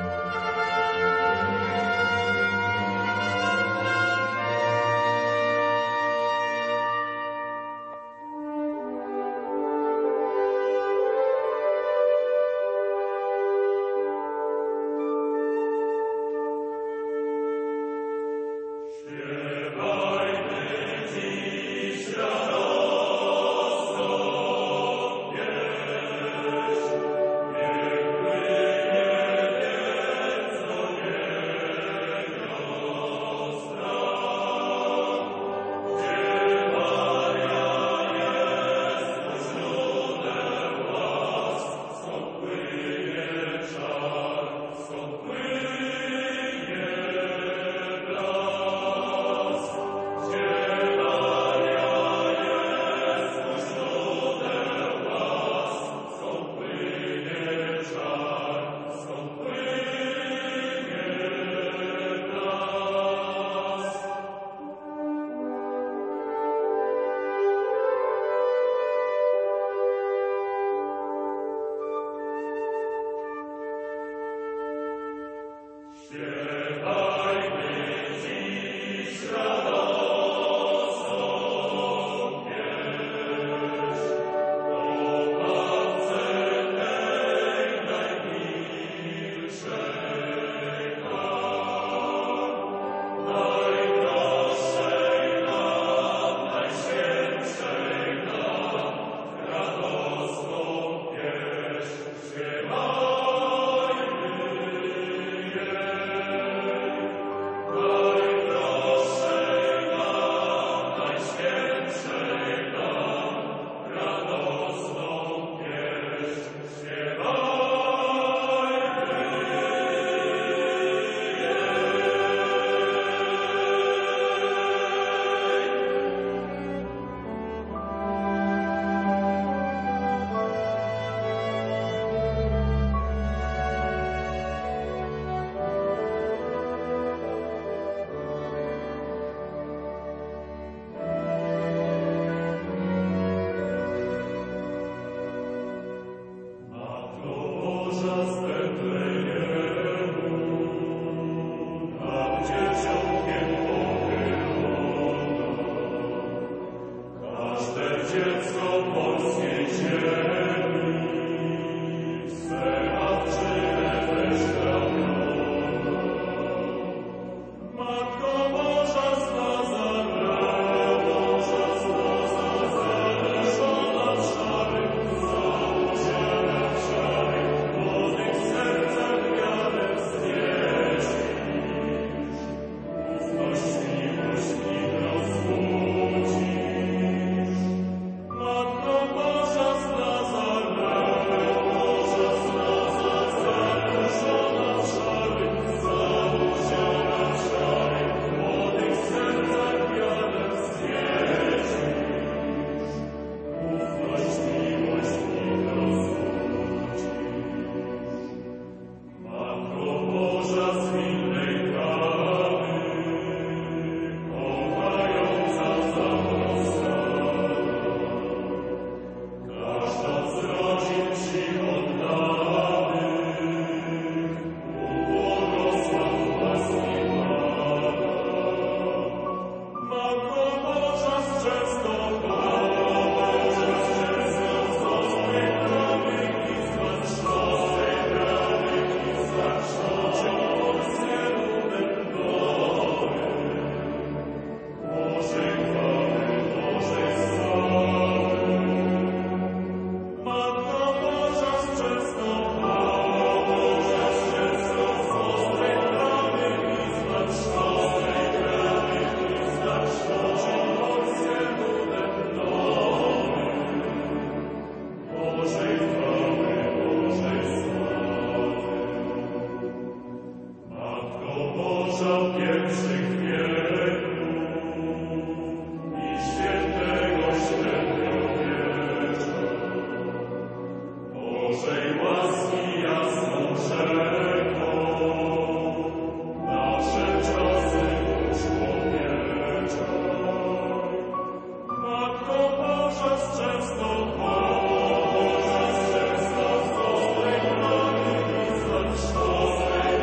Amen.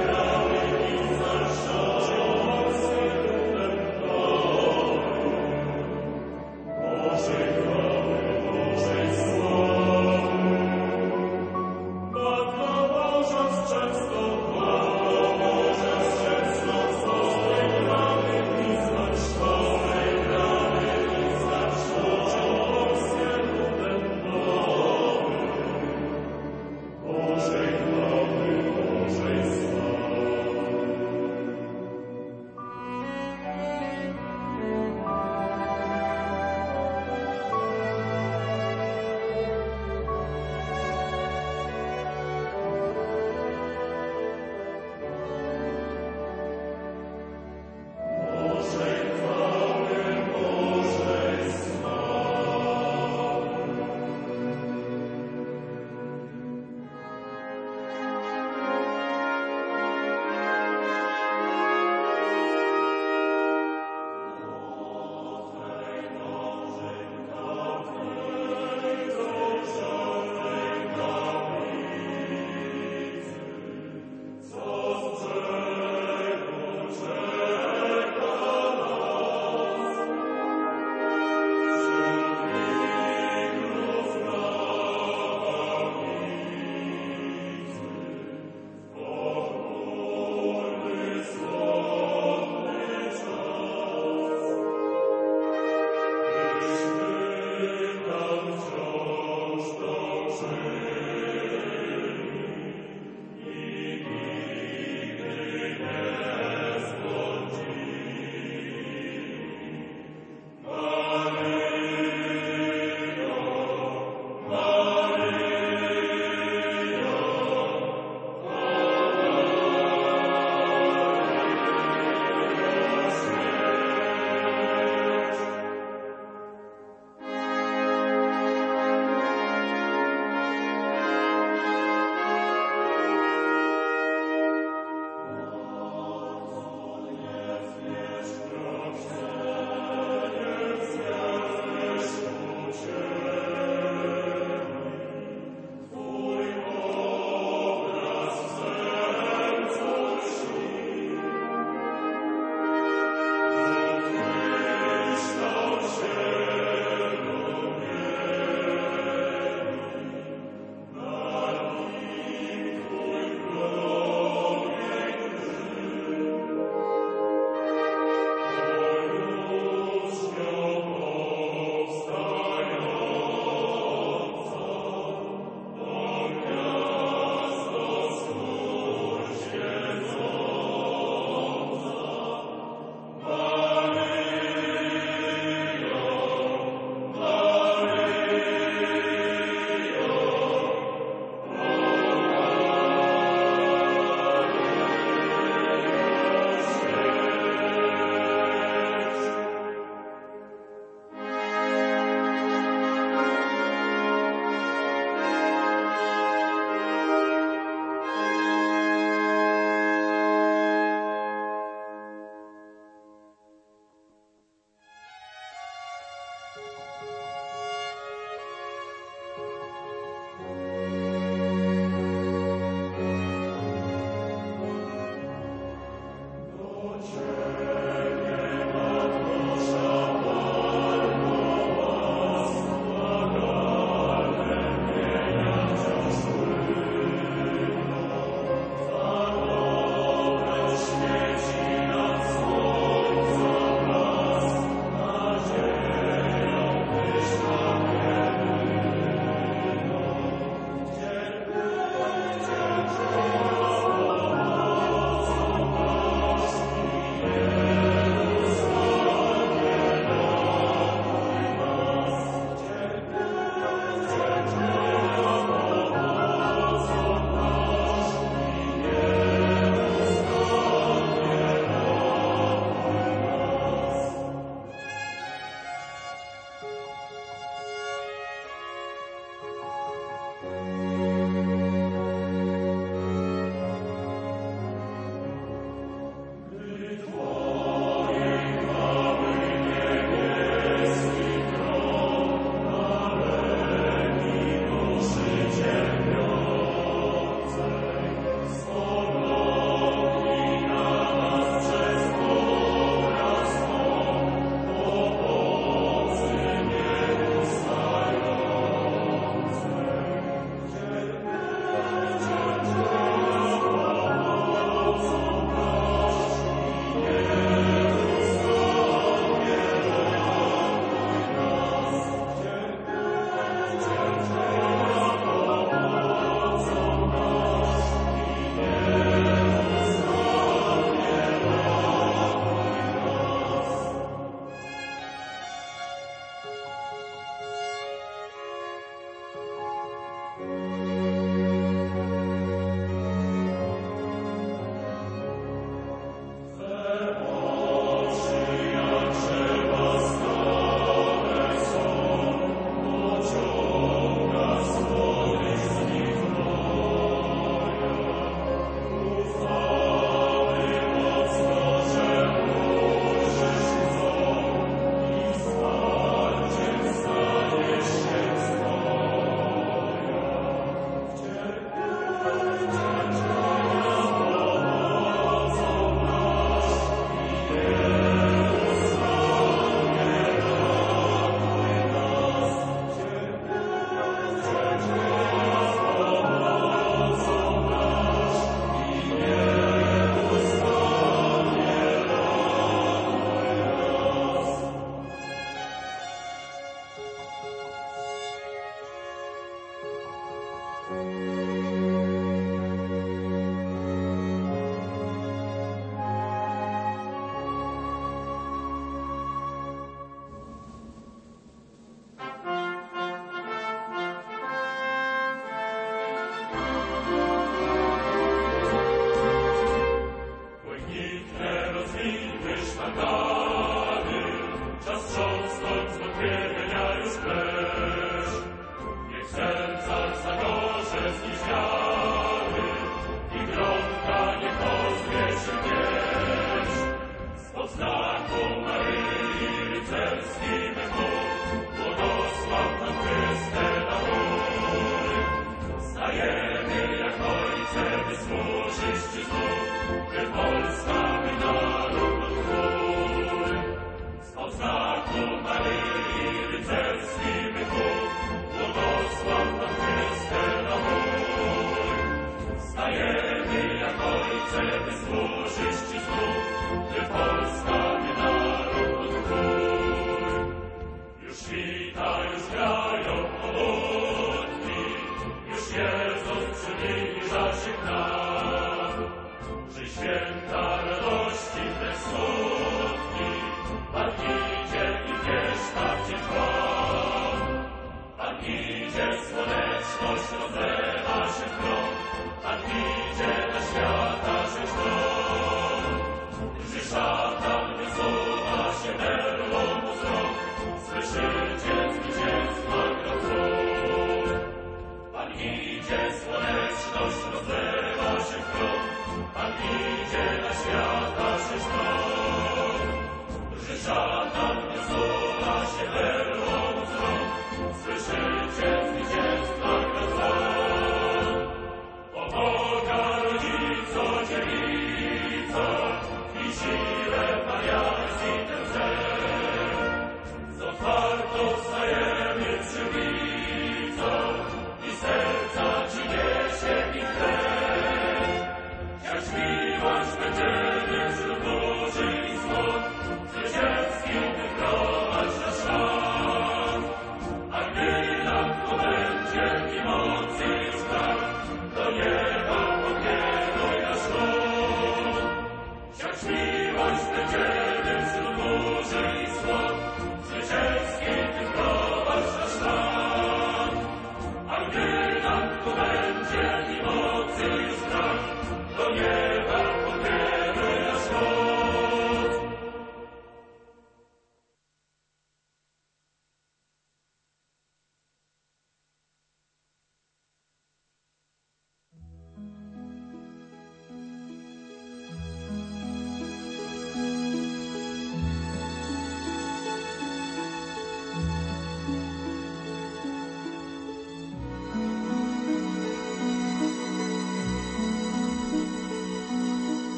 Amen.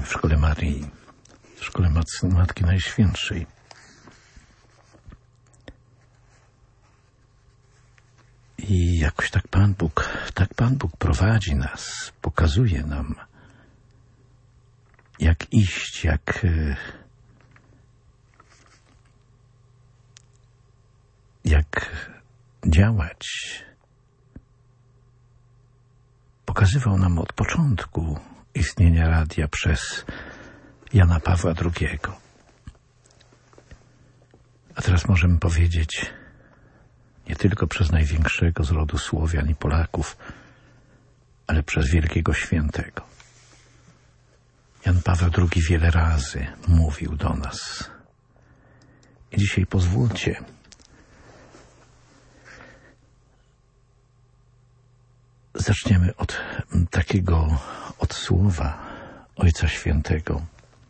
w Szkole Maryi, w Szkole Matki Najświętszej. I jakoś tak Pan Bóg, tak Pan Bóg prowadzi nas, pokazuje nam, jak iść, jak jak działać. Pokazywał nam od początku istnienia radia przez Jana Pawła drugiego. A teraz możemy powiedzieć, nie tylko przez największego z rodu Słowian i Polaków, ale przez wielkiego świętego. Jan Paweł drugi wiele razy mówił do nas. I dzisiaj pozwólcie, zaczniemy od takiego, od słowa Ojca Świętego.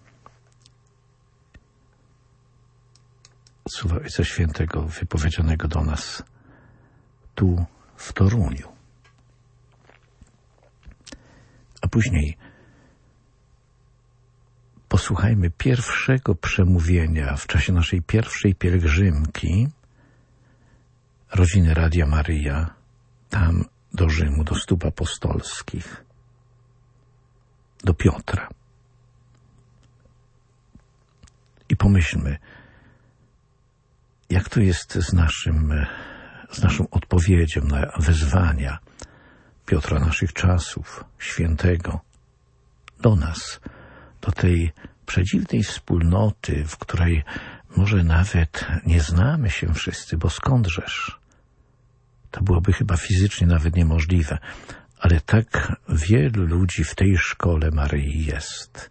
Od słowa Ojca Świętego wypowiedzianego do nas tu w Toruniu. A później posłuchajmy pierwszego przemówienia w czasie naszej pierwszej pielgrzymki rodziny Radia Maryja, tam do Rzymu, do stóp apostolskich, do Piotra. I pomyślmy, jak to jest z naszym, z naszą odpowiedzią na wezwania Piotra naszych czasów, świętego, do nas, do tej przedziwnej wspólnoty, w której może nawet nie znamy się wszyscy, bo skądżeż? To byłoby chyba fizycznie nawet niemożliwe, ale tak wielu ludzi w tej szkole Maryi jest.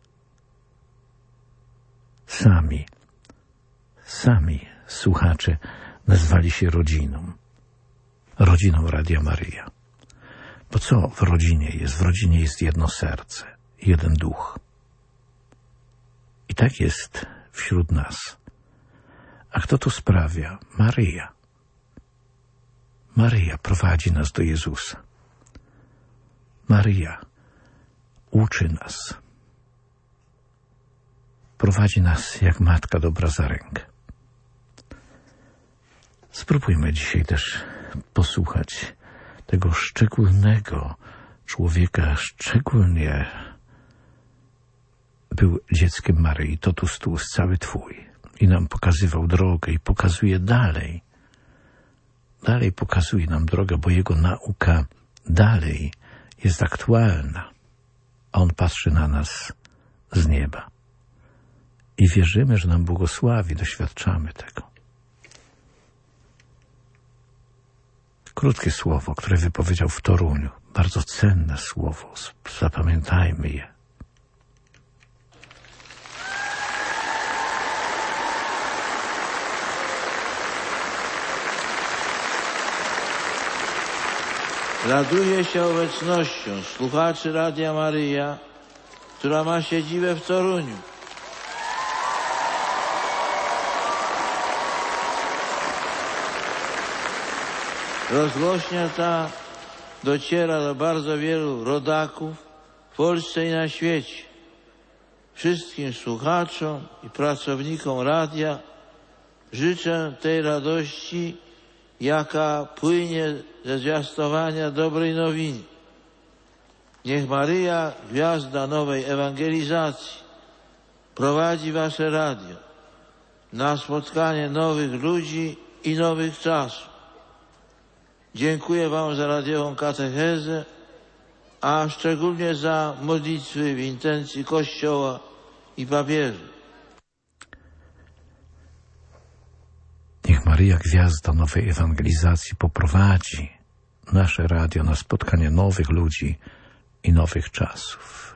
Sami, sami słuchacze nazwali się rodziną. Rodziną Radia Maryja. Bo co w rodzinie jest? W rodzinie jest jedno serce, jeden duch. I tak jest wśród nas. A kto to sprawia? Maryja. Maryja prowadzi nas do Jezusa. Maryja uczy nas. Prowadzi nas jak matka dobra za rękę. Spróbujmy dzisiaj też posłuchać tego szczególnego człowieka, szczególnie był dzieckiem Maryi, totus tuus, cały Twój. I nam pokazywał drogę i pokazuje dalej. Dalej pokazuje nam drogę, bo jego nauka dalej jest aktualna. A on patrzy na nas z nieba. I wierzymy, że nam błogosławi, doświadczamy tego. Krótkie słowo, które wypowiedział w Toruniu. Bardzo cenne słowo. Zapamiętajmy je. Raduję się obecnością słuchaczy Radia Maryja, która ma siedzibę w Toruniu. Rozgłośnia ta dociera do bardzo wielu rodaków w Polsce i na świecie. Wszystkim słuchaczom i pracownikom radia życzę tej radości, jaka płynie ze zwiastowania dobrej nowiny. Niech Maryja, gwiazda nowej ewangelizacji, prowadzi wasze radio na spotkanie nowych ludzi i nowych czasów. Dziękuję wam za radiową katechezę, a szczególnie za modlitwy w intencji Kościoła i papieży. Niech Maryja, gwiazda nowej ewangelizacji, poprowadzi nasze radio na spotkanie nowych ludzi i nowych czasów.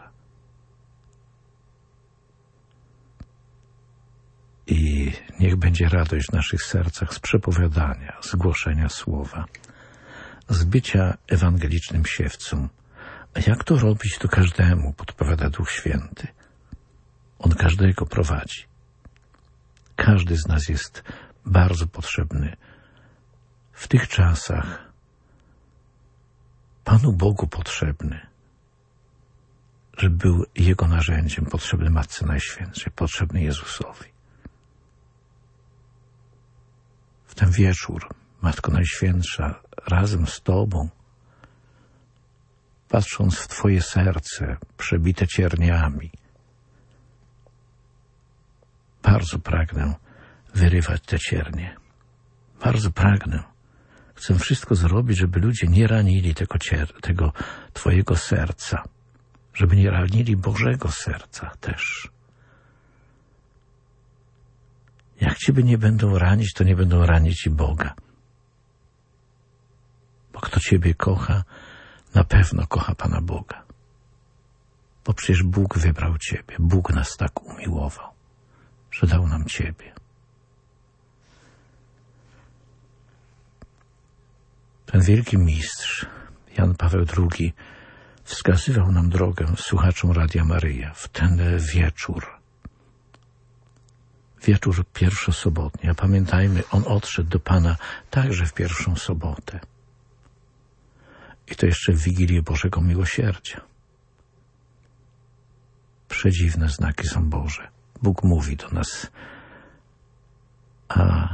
I niech będzie radość w naszych sercach z przepowiadania, z głoszenia słowa, z bycia ewangelicznym siewcą. A jak to robić, to każdemu podpowiada Duch Święty. On każdego prowadzi. Każdy z nas jest bardzo potrzebny w tych czasach, Panu Bogu potrzebny. że był Jego narzędziem, potrzebny Matce Najświętszej, potrzebny Jezusowi. W ten wieczór, Matko Najświętsza, razem z Tobą, patrząc w Twoje serce, przebite cierniami, bardzo pragnę wyrywać te ciernie. Bardzo pragnę. Chcę wszystko zrobić, żeby ludzie nie ranili tego, cier- tego Twojego serca, żeby nie ranili Bożego serca też. Jak Ciebie nie będą ranić, to nie będą ranić i Boga. Bo kto Ciebie kocha, na pewno kocha Pana Boga. Bo przecież Bóg wybrał Ciebie. Bóg nas tak umiłował, że dał nam Ciebie. Ten wielki mistrz, Jan Paweł drugi, wskazywał nam drogę słuchaczom Radia Maryja w ten wieczór. Wieczór pierwszosobotni. A pamiętajmy, on odszedł do Pana także w pierwszą sobotę. I to jeszcze w Wigilię Bożego Miłosierdzia. Przedziwne znaki są Boże. Bóg mówi do nas, a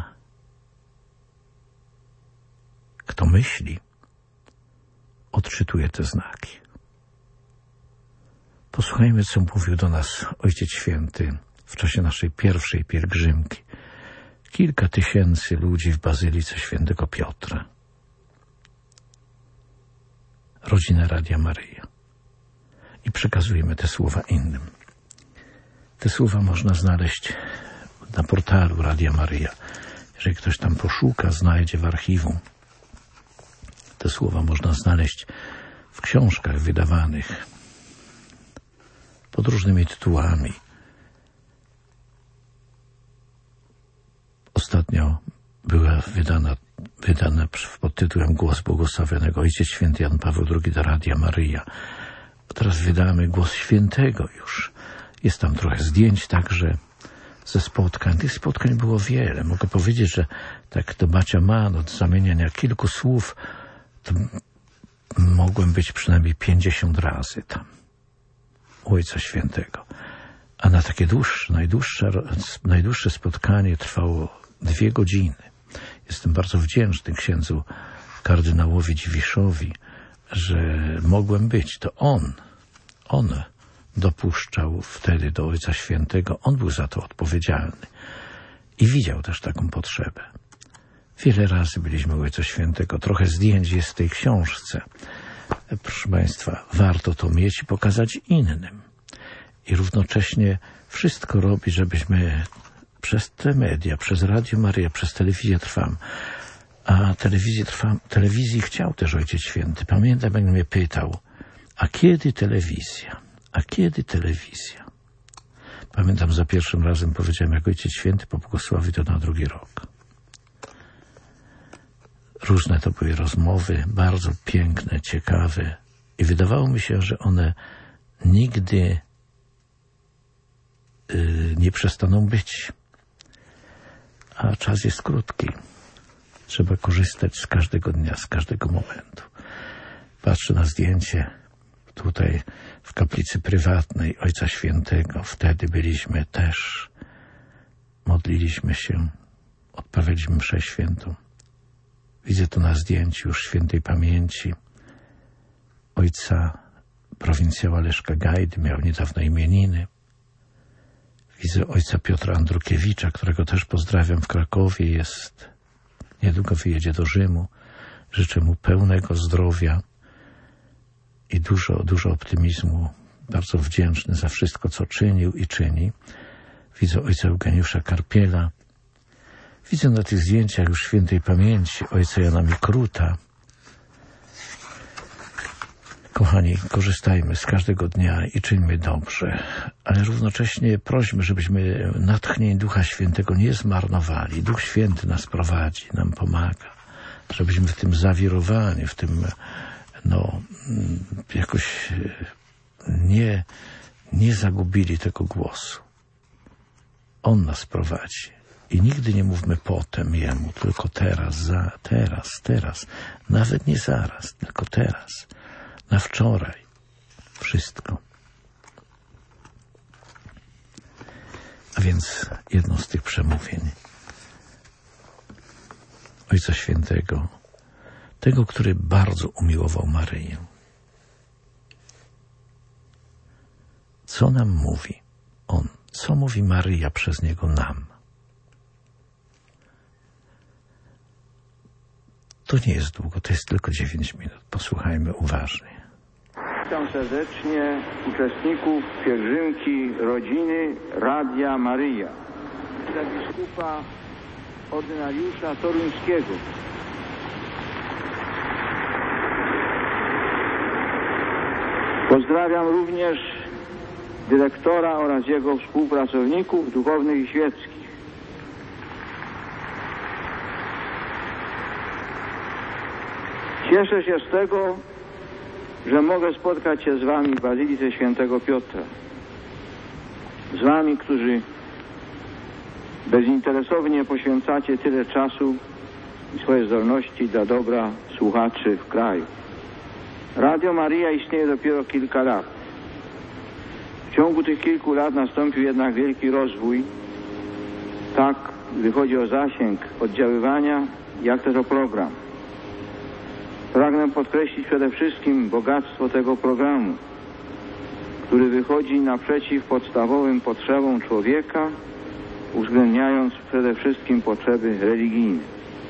kto myśli, odczytuje te znaki. Posłuchajmy, co mówił do nas Ojciec Święty w czasie naszej pierwszej pielgrzymki. Kilka tysięcy ludzi w Bazylice Świętego Piotra. Rodzina Radia Maryja. I przekazujemy te słowa innym. Te słowa można znaleźć na portalu Radia Maryja. Jeżeli ktoś tam poszuka, znajdzie w archiwum. Te słowa można znaleźć w książkach wydawanych pod różnymi tytułami. Ostatnio była wydana, wydana pod tytułem Głos Błogosławionego Ojciec Święty Jan Paweł drugi do Radia Maryja. Teraz wydamy Głos Świętego już. Jest tam trochę zdjęć także ze spotkań. Tych spotkań było wiele. Mogę powiedzieć, że tak do Bacia Man, od zamieniania kilku słów, to mogłem być przynajmniej pięćdziesiąt razy tam u Ojca Świętego. A na takie dłuższe, najdłuższe, najdłuższe spotkanie trwało dwie godziny. Jestem bardzo wdzięczny księdzu kardynałowi Dziwiszowi, że mogłem być. To on, on dopuszczał wtedy do Ojca Świętego. On był za to odpowiedzialny. I widział też taką potrzebę. Wiele razy byliśmy u Ojca Świętego. Trochę zdjęć jest w tej książce. Proszę Państwa, warto to mieć i pokazać innym. I równocześnie wszystko robić, żebyśmy przez te media, przez Radio Maryja, przez telewizję Trwam, a telewizję Trwam, telewizji chciał też Ojciec Święty. Pamiętam, jak mnie pytał, a kiedy telewizja? A kiedy telewizja? Pamiętam, za pierwszym razem powiedziałem, jak Ojciec Święty pobłogosławi, to na drugi rok. Różne to były rozmowy, bardzo piękne, ciekawe i wydawało mi się, że one nigdy yy, nie przestaną być. A czas jest krótki. Trzeba korzystać z każdego dnia, z każdego momentu. Patrzę na zdjęcie tutaj w kaplicy prywatnej Ojca Świętego. Wtedy byliśmy też, modliliśmy się, odprawialiśmy mszę świętą. Widzę to na zdjęciu już świętej pamięci ojca prowincjała Leszka Gajdy, miał niedawno imieniny. Widzę ojca Piotra Andrukiewicza, którego też pozdrawiam, w Krakowie jest. Niedługo wyjedzie do Rzymu. Życzę mu pełnego zdrowia i dużo, dużo optymizmu. Bardzo wdzięczny za wszystko, co czynił i czyni. Widzę ojca Eugeniusza Karpiela. Widzę na tych zdjęciach już świętej pamięci ojca Jana Mikruta. Kochani, korzystajmy z każdego dnia i czyńmy dobrze, ale równocześnie prośmy, żebyśmy natchnień Ducha Świętego nie zmarnowali. Duch Święty nas prowadzi, nam pomaga, żebyśmy w tym zawirowaniu, w tym no jakoś nie, nie zagubili tego głosu. On nas prowadzi. I nigdy nie mówmy potem Jemu, tylko teraz, za, teraz, teraz. Nawet nie zaraz, tylko teraz. Na wczoraj. Wszystko. A więc jedno z tych przemówień Ojca Świętego, tego, który bardzo umiłował Maryję. Co nam mówi On? Co mówi Maryja przez Niego nam? To nie jest długo, to jest tylko dziewięć minut. Posłuchajmy uważnie. Witam serdecznie uczestników pielgrzymki rodziny Radia Maryja. Dla biskupa ordynariusza toruńskiego. Pozdrawiam również dyrektora oraz jego współpracowników duchownych i świeckich. Cieszę się z tego, że mogę spotkać się z wami w Bazylice Świętego Piotra. Z wami, którzy bezinteresownie poświęcacie tyle czasu i swoje zdolności dla dobra słuchaczy w kraju. Radio Maryja istnieje dopiero kilka lat. W ciągu tych kilku lat nastąpił jednak wielki rozwój, tak gdy chodzi o zasięg oddziaływania, jak też o program. Pragnę podkreślić przede wszystkim bogactwo tego programu, który wychodzi naprzeciw podstawowym potrzebom człowieka, uwzględniając przede wszystkim potrzeby religijne.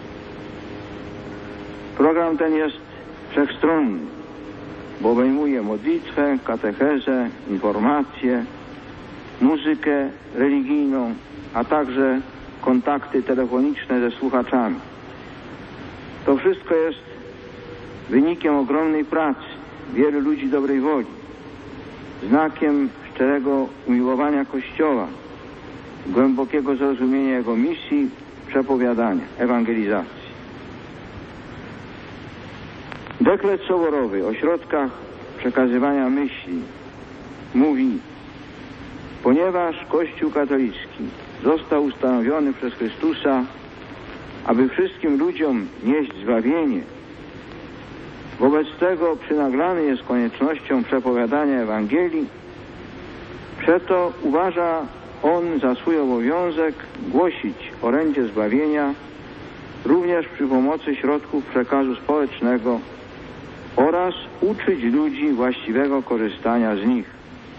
Program ten jest wszechstronny, bo obejmuje modlitwę, katechezę, informacje, muzykę religijną, a także kontakty telefoniczne ze słuchaczami. To wszystko jest wynikiem ogromnej pracy wielu ludzi dobrej woli, znakiem szczerego umiłowania Kościoła, głębokiego zrozumienia jego misji, przepowiadania, ewangelizacji. Dekret soborowy o środkach przekazywania myśli mówi: ponieważ Kościół katolicki został ustanowiony przez Chrystusa, aby wszystkim ludziom nieść zbawienie, wobec tego przynaglany jest koniecznością przepowiadania Ewangelii. Przeto uważa on za swój obowiązek głosić orędzie zbawienia również przy pomocy środków przekazu społecznego oraz uczyć ludzi właściwego korzystania z nich.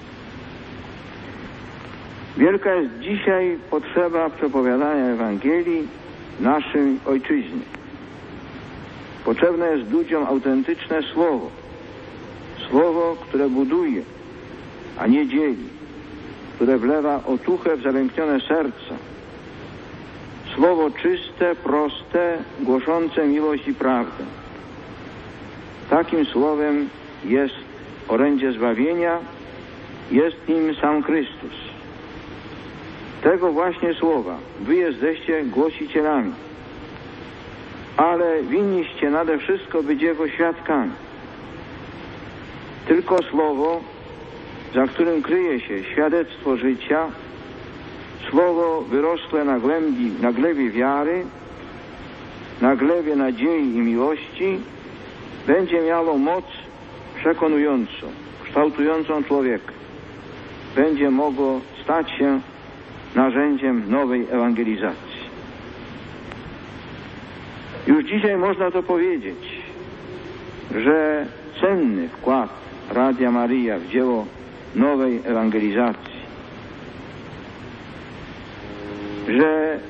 Wielka jest dzisiaj potrzeba przepowiadania Ewangelii naszej ojczyźnie. Potrzebne jest ludziom autentyczne słowo. Słowo, które buduje, a nie dzieli. Które wlewa otuchę w zalęknione serca. Słowo czyste, proste, głoszące miłość i prawdę. Takim słowem jest orędzie zbawienia, jest nim sam Chrystus. Tego właśnie słowa wy jesteście głosicielami, ale winniście nade wszystko być Jego świadkami. Tylko słowo, za którym kryje się świadectwo życia, słowo wyrosłe na głębi, na glebie wiary, na glebie nadziei i miłości, będzie miało moc przekonującą, kształtującą człowieka. Będzie mogło stać się narzędziem nowej ewangelizacji. Już dzisiaj można to powiedzieć, że cenny wkład Radia Maryja w dzieło nowej ewangelizacji, że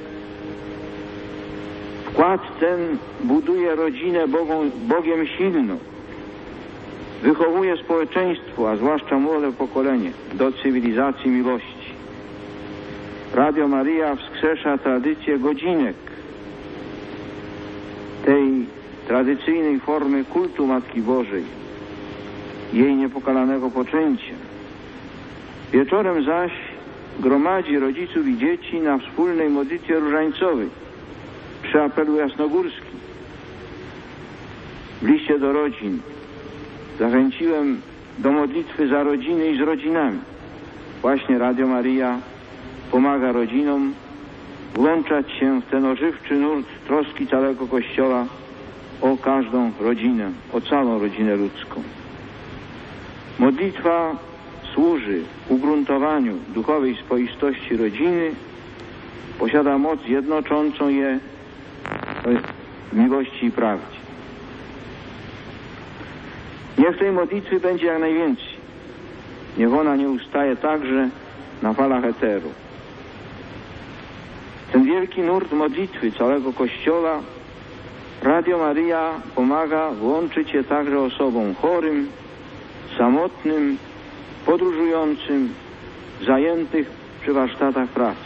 wkład ten buduje rodzinę Bogą, Bogiem silną, wychowuje społeczeństwo, a zwłaszcza młode pokolenie, do cywilizacji miłości. Radio Maryja wskrzesza tradycję godzinek, tej tradycyjnej formy kultu Matki Bożej, jej niepokalanego poczęcia. Wieczorem zaś gromadzi rodziców i dzieci na wspólnej modlitwie różańcowej przy apelu jasnogórskim. W liście do rodzin zachęciłem do modlitwy za rodziny i z rodzinami. Właśnie Radio Maryja pomaga rodzinom włączać się w ten ożywczy nurt troski całego Kościoła o każdą rodzinę, o całą rodzinę ludzką. Modlitwa służy ugruntowaniu duchowej spoistości rodziny, posiada moc jednoczącą je w miłości i prawdzie. Niech tej modlitwy będzie jak najwięcej. Niech ona nie ustaje także na falach eteru. Ten wielki nurt modlitwy całego Kościoła Radio Maryja pomaga włączyć je także osobom chorym, samotnym, podróżującym, zajętych przy warsztatach pracy.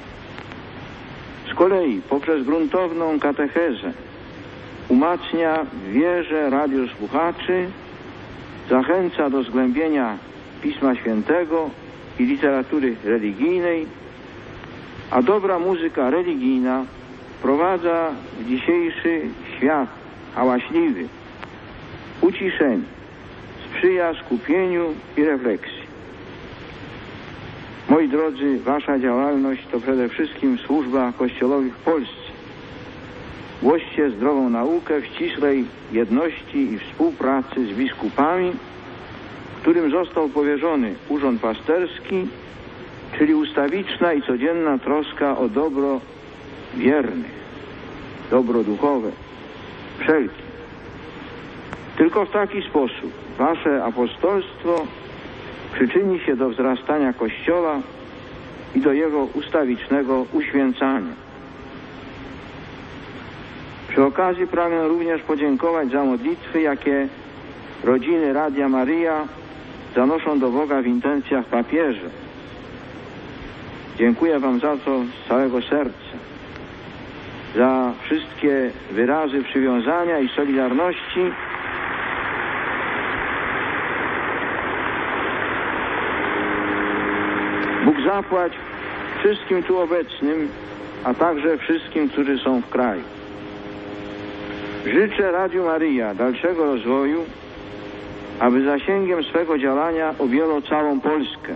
Z kolei poprzez gruntowną katechezę umacnia w wierze radiosłuchaczy, zachęca do zgłębienia Pisma Świętego i literatury religijnej, a dobra muzyka religijna wprowadza w dzisiejszy świat hałaśliwy uciszenie, sprzyja skupieniu i refleksji. Moi drodzy, wasza działalność to przede wszystkim służba Kościołowi w Polsce. Głoście zdrową naukę w ścisłej jedności i współpracy z biskupami, którym został powierzony urząd pasterski, czyli ustawiczna i codzienna troska o dobro wiernych, dobro duchowe, wszelkie. Tylko w taki sposób wasze apostolstwo przyczyni się do wzrastania Kościoła i do jego ustawicznego uświęcania. Przy okazji pragnę również podziękować za modlitwy, jakie rodziny Radia Maryja zanoszą do Boga w intencjach papieża. Dziękuję wam za to z całego serca, za wszystkie wyrazy przywiązania i solidarności, Bóg zapłać wszystkim tu obecnym, a także wszystkim, którzy są w kraju. Życzę Radiu Maryja dalszego rozwoju, aby zasięgiem swego działania objęło całą Polskę.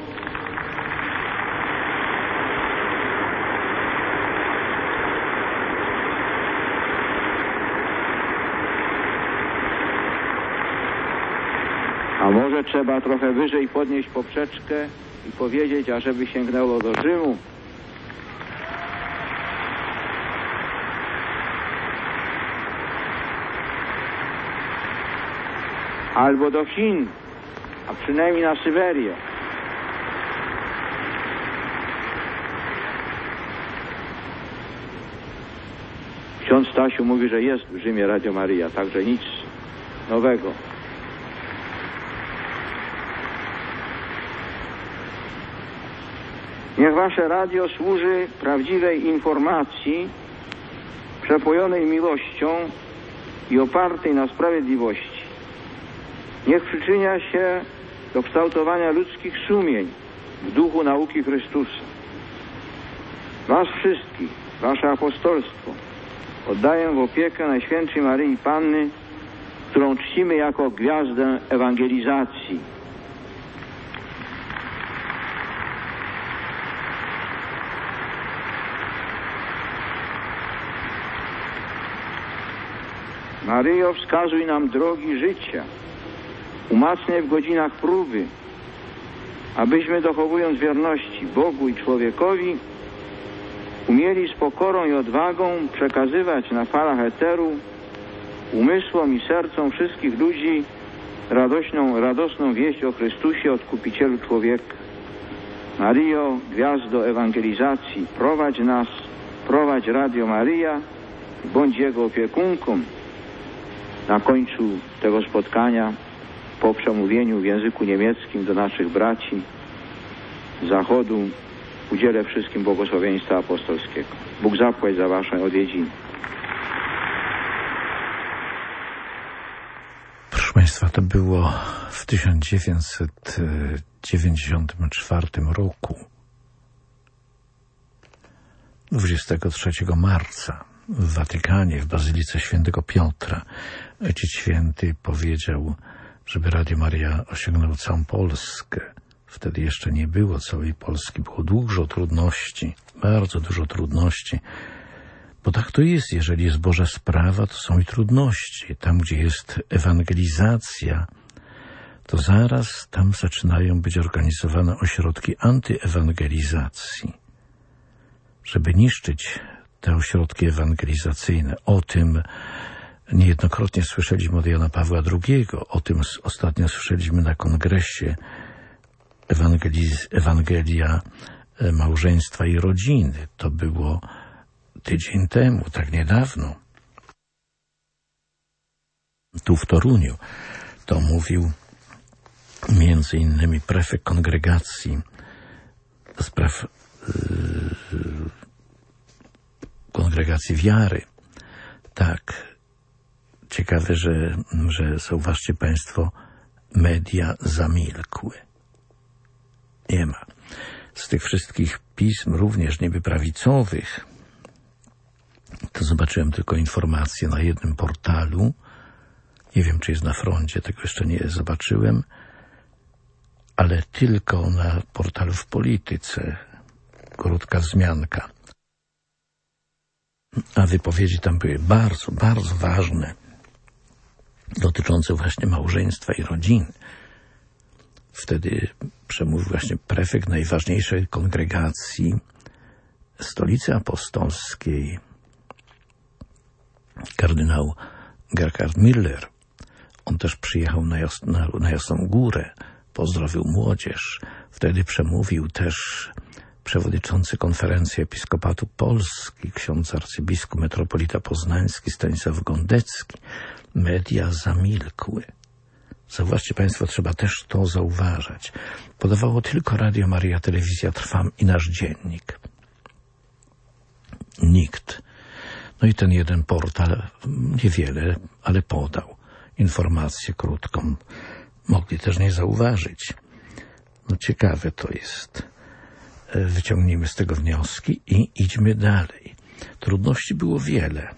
A może trzeba trochę wyżej podnieść poprzeczkę i powiedzieć, ażeby sięgnęło do Rzymu. Albo do Chin, a przynajmniej na Syberię. Ksiądz Stasiu mówi, że jest w Rzymie Radio Maryja, także nic nowego. Niech wasze radio służy prawdziwej informacji, przepojonej miłością i opartej na sprawiedliwości. Niech przyczynia się do kształtowania ludzkich sumień w duchu nauki Chrystusa. Was wszystkich, wasze apostolstwo oddaję w opiekę Najświętszej Maryi Panny, którą czcimy jako gwiazdę ewangelizacji. Maryjo, wskazuj nam drogi życia, umacniaj w godzinach próby, abyśmy, dochowując wierności Bogu i człowiekowi, umieli z pokorą i odwagą przekazywać na falach eteru umysłom i sercom wszystkich ludzi radośną, radosną wieść o Chrystusie, Odkupicielu człowieka. Maryjo, gwiazdo ewangelizacji, prowadź nas, prowadź Radio Maryja i bądź jego opiekunką. Na końcu tego spotkania, po przemówieniu w języku niemieckim do naszych braci z Zachodu, udzielę wszystkim błogosławieństwa apostolskiego. Bóg zapłać za wasze odwiedziny. Proszę Państwa, to było w tysiąc dziewięćset dziewięćdziesiątym czwartym roku, dwudziestego trzeciego marca, w Watykanie, w Bazylice Świętego Piotra. Ojciec Święty powiedział, żeby Radio Maryja osiągnęło całą Polskę. Wtedy jeszcze nie było całej Polski, było dużo trudności, bardzo dużo trudności. Bo tak to jest, jeżeli jest Boża sprawa, to są i trudności. Tam, gdzie jest ewangelizacja, to zaraz tam zaczynają być organizowane ośrodki antyewangelizacji, żeby niszczyć te ośrodki ewangelizacyjne. O tym niejednokrotnie słyszeliśmy od Jana Pawła drugiego, o tym ostatnio słyszeliśmy na kongresie Ewangeliz- Ewangelia Małżeństwa i Rodziny. To było tydzień temu, tak niedawno. Tu w Toruniu to mówił między innymi prefekt kongregacji do spraw yy, kongregacji wiary. Tak, ciekawe, że, że zauważcie Państwo, media zamilkły. Nie ma. Z tych wszystkich pism, również niby prawicowych, to zobaczyłem tylko informację na jednym portalu. Nie wiem, czy jest na froncie, tego jeszcze nie zobaczyłem, ale tylko na portalu w Polityce. Krótka wzmianka. A wypowiedzi tam były bardzo, bardzo ważne, dotyczące właśnie małżeństwa i rodziny. Wtedy przemówił właśnie prefekt najważniejszej kongregacji Stolicy Apostolskiej, kardynał Gerhard Müller. On też przyjechał na, Jas- na, na Jasną Górę, pozdrowił młodzież. Wtedy przemówił też przewodniczący Konferencji Episkopatu Polski, ksiądz arcybiskup metropolita poznański Stanisław Gondecki. Media zamilkły. Zauważcie Państwo, trzeba też to zauważać. Podawało tylko Radio Maryja, Telewizja Trwam i Nasz Dziennik. Nikt. No i ten jeden portal, niewiele, ale podał informację krótką. Mogli też nie zauważyć. No ciekawe to jest. Wyciągnijmy z tego wnioski i idźmy dalej. Trudności było wiele.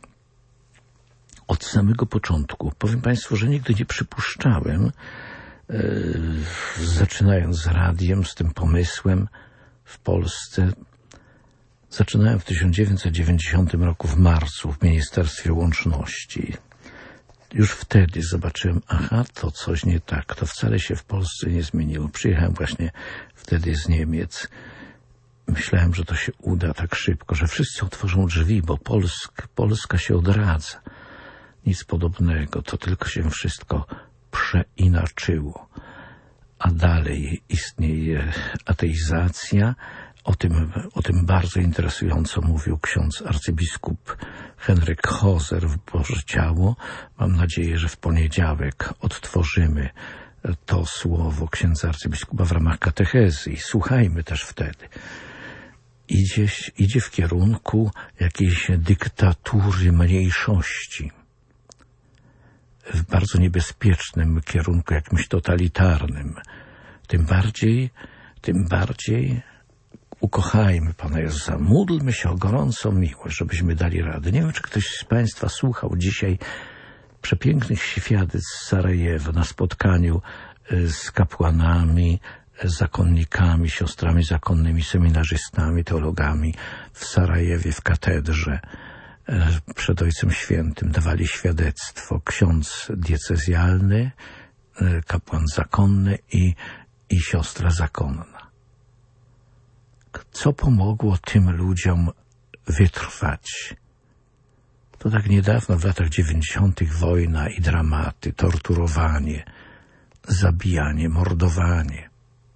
Od samego początku. Powiem Państwu, że nigdy nie przypuszczałem, yy, zaczynając z radiem, z tym pomysłem w Polsce, zaczynałem w tysiąc dziewięćset dziewięćdziesiątym roku w marcu w Ministerstwie Łączności. Już wtedy zobaczyłem, aha, to coś nie tak, to wcale się w Polsce nie zmieniło. Przyjechałem właśnie wtedy z Niemiec. Myślałem, że to się uda tak szybko, że wszyscy otworzą drzwi, bo Polsk, Polska się odradza. Nic podobnego, to tylko się wszystko przeinaczyło. A dalej istnieje ateizacja. O tym, o tym bardzo interesująco mówił ksiądz arcybiskup Henryk Hozer w Boże Ciało. Mam nadzieję, że w poniedziałek odtworzymy to słowo księdza arcybiskupa w ramach katechezy i słuchajmy też wtedy. Idzie, idzie w kierunku jakiejś dyktatury mniejszości. W bardzo niebezpiecznym kierunku, jakimś totalitarnym. Tym bardziej, tym bardziej ukochajmy Pana Jezusa. Módlmy się o gorącą miłość, żebyśmy dali radę. Nie wiem, czy ktoś z Państwa słuchał dzisiaj przepięknych świadectw z Sarajewa na spotkaniu z kapłanami, zakonnikami, siostrami zakonnymi, seminarzystami, teologami w Sarajewie, w katedrze. Przed Ojcem Świętym dawali świadectwo ksiądz diecezjalny, kapłan zakonny i, i siostra zakonna. Co pomogło tym ludziom wytrwać? To tak niedawno, w latach dziewięćdziesiątych wojna i dramaty, torturowanie, zabijanie, mordowanie.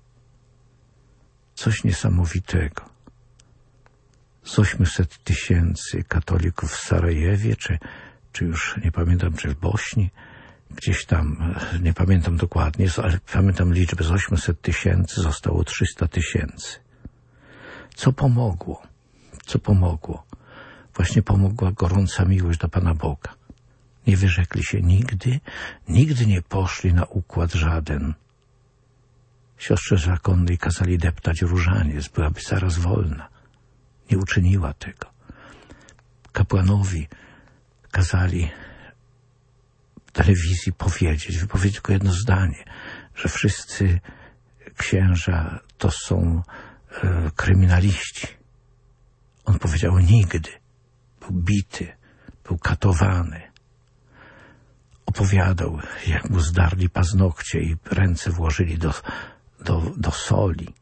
Coś niesamowitego. Z ośmiuset tysięcy katolików w Sarajewie, czy, czy już nie pamiętam, czy w Bośni, gdzieś tam, nie pamiętam dokładnie, ale pamiętam liczbę, z ośmiuset tysięcy zostało trzysta tysięcy. Co pomogło? Co pomogło? Właśnie pomogła gorąca miłość do Pana Boga. Nie wyrzekli się nigdy, nigdy nie poszli na układ żaden. Siostrze zakonnej kazali deptać różaniec, byłaby zaraz wolna. Nie uczyniła tego. Kapłanowi kazali w telewizji powiedzieć, wypowiedzieć tylko jedno zdanie, że wszyscy księża to są e, kryminaliści. On powiedział nigdy. Był bity, był katowany. Opowiadał, jak mu zdarli paznokcie i ręce włożyli do, do, do soli.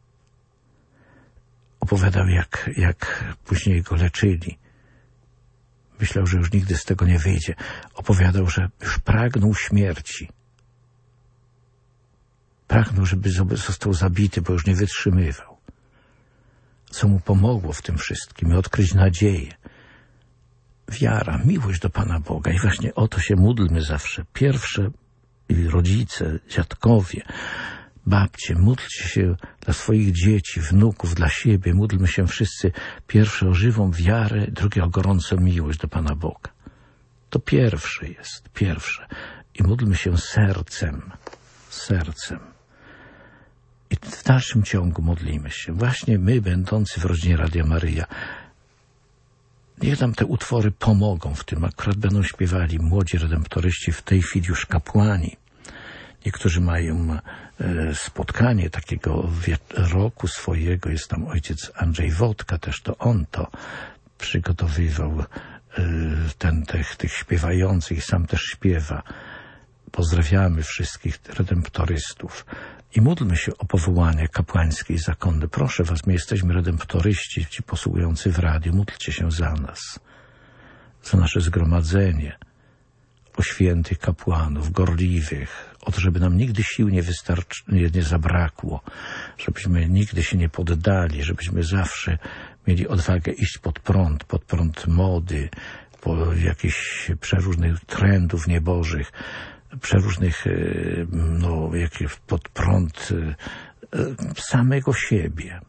Opowiadał, jak, jak później go leczyli. Myślał, że już nigdy z tego nie wyjdzie. Opowiadał, że już pragnął śmierci. Pragnął, żeby został zabity, bo już nie wytrzymywał. Co mu pomogło w tym wszystkim? Odkryć nadzieję. Wiara, miłość do Pana Boga. I właśnie o to się módlmy zawsze. Pierwsze rodzice, dziadkowie, babcie, módlcie się dla swoich dzieci, wnuków, dla siebie. Módlmy się wszyscy pierwsze o żywą wiarę, drugie o gorącą miłość do Pana Boga. To pierwsze jest, pierwsze. I módlmy się sercem, sercem. I w dalszym ciągu modlimy się. Właśnie my, będący w rodzinie Radia Maryja, niech nam te utwory pomogą w tym. Akurat będą śpiewali młodzi redemptoryści, w tej chwili już kapłani. Niektórzy mają e, spotkanie takiego roku swojego. Jest tam ojciec Andrzej Wodka, też to on to przygotowywał, e, ten, tych, tych śpiewających, i sam też śpiewa. Pozdrawiamy wszystkich redemptorystów i módlmy się o powołanie kapłańskie i zakonne. Proszę was, my jesteśmy redemptoryści, ci posługujący w radiu, módlcie się za nas, za nasze zgromadzenie, o świętych kapłanów, gorliwych, o to, żeby nam nigdy sił nie wystarczy, nie, nie zabrakło, żebyśmy nigdy się nie poddali, żebyśmy zawsze mieli odwagę iść pod prąd, pod prąd mody, po jakichś przeróżnych trendów niebożych, przeróżnych, no, jakich pod prąd samego siebie.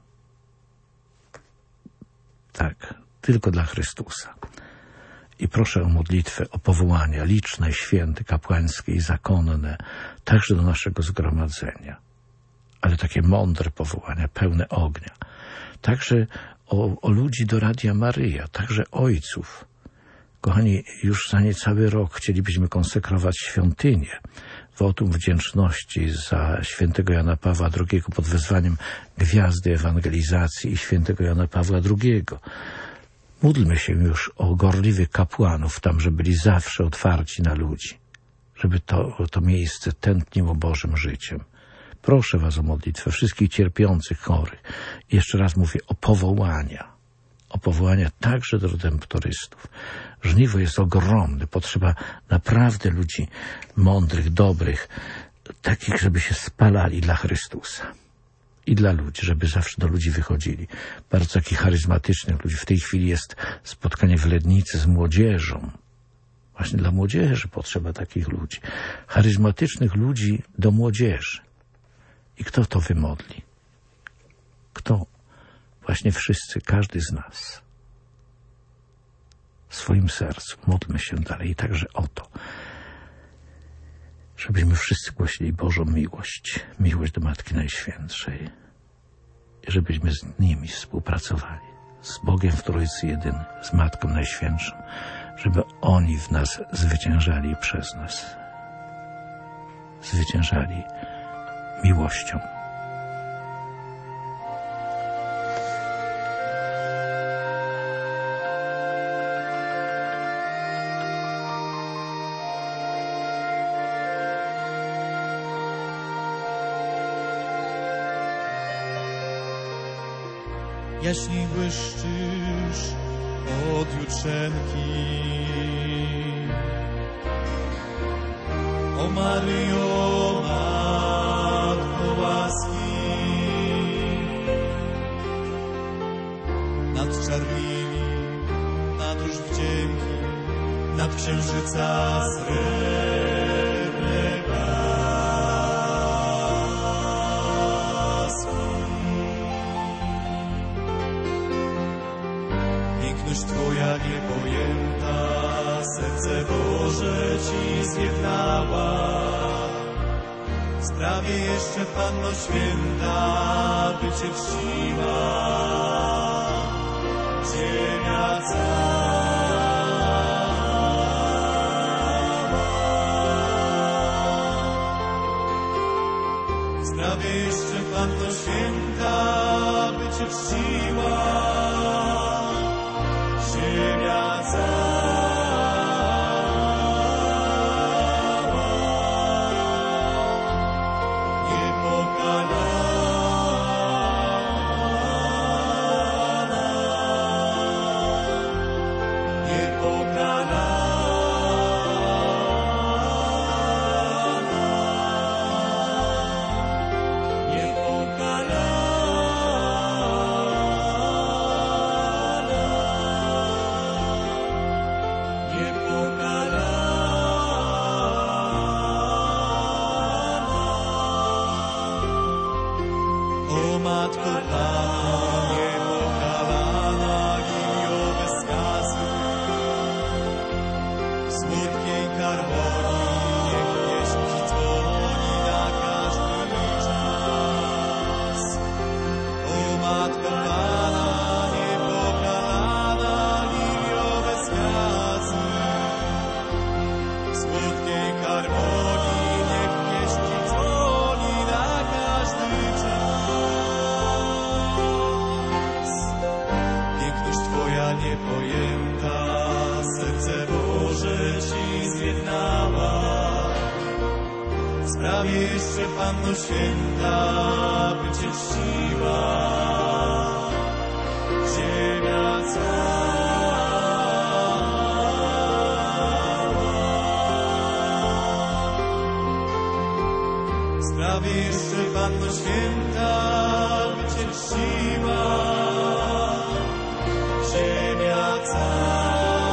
Tak, tylko dla Chrystusa. I proszę o modlitwę, o powołania liczne, święte, kapłańskie i zakonne, także do naszego zgromadzenia. Ale takie mądre powołania, pełne ognia. Także o, o ludzi do Radia Maryja, także ojców. Kochani, już za niecały rok chcielibyśmy konsekrować świątynię. Wotum wdzięczności za świętego Jana Pawła drugiego pod wezwaniem Gwiazdy Ewangelizacji i świętego Jana Pawła drugiego. Módlmy się już o gorliwych kapłanów tam, żeby byli zawsze otwarci na ludzi. Żeby to, to miejsce tętniło Bożym życiem. Proszę was o modlitwę wszystkich cierpiących, chorych. I jeszcze raz mówię o powołania. O powołania także do redemptorystów. Żniwo jest ogromne. Potrzeba naprawdę ludzi mądrych, dobrych, takich, żeby się spalali dla Chrystusa. I dla ludzi, żeby zawsze do ludzi wychodzili. Bardzo takich charyzmatycznych ludzi. W tej chwili jest spotkanie w Lednicy z młodzieżą. Właśnie dla młodzieży potrzeba takich ludzi. Charyzmatycznych ludzi do młodzieży. I kto to wymodli? Kto? Właśnie wszyscy, każdy z nas. W swoim sercu. Módlmy się dalej i także o to, żebyśmy wszyscy głosili Bożą miłość, miłość do Matki Najświętszej. I żebyśmy z nimi współpracowali. Z Bogiem w Trójcy Jedyny, z Matką Najświętszą. Żeby oni w nas zwyciężali przez nas. Zwyciężali miłością. Jaśniej błyszczysz od jutrzenki. O Maryjo, Matko łaski, nad czarnymi, nad róż wdzięki, nad księżyca srebrne blasku. Piękność Twoja niepojęta, serce Boże Ci zjednała. Sprawie jeszcze Panno Święta, by Cię czciła ziemia cała. Sprawie jeszcze Panno Święta, by Cię czciła ziemia cała. niepojęta, serce Boże Ci zjednała. Sprawie jeszcze Panno Święta, by Cię czciła. Ziemia cała. Sprawie jeszcze Panno Święta, by Cię czciła. Ziemia cała.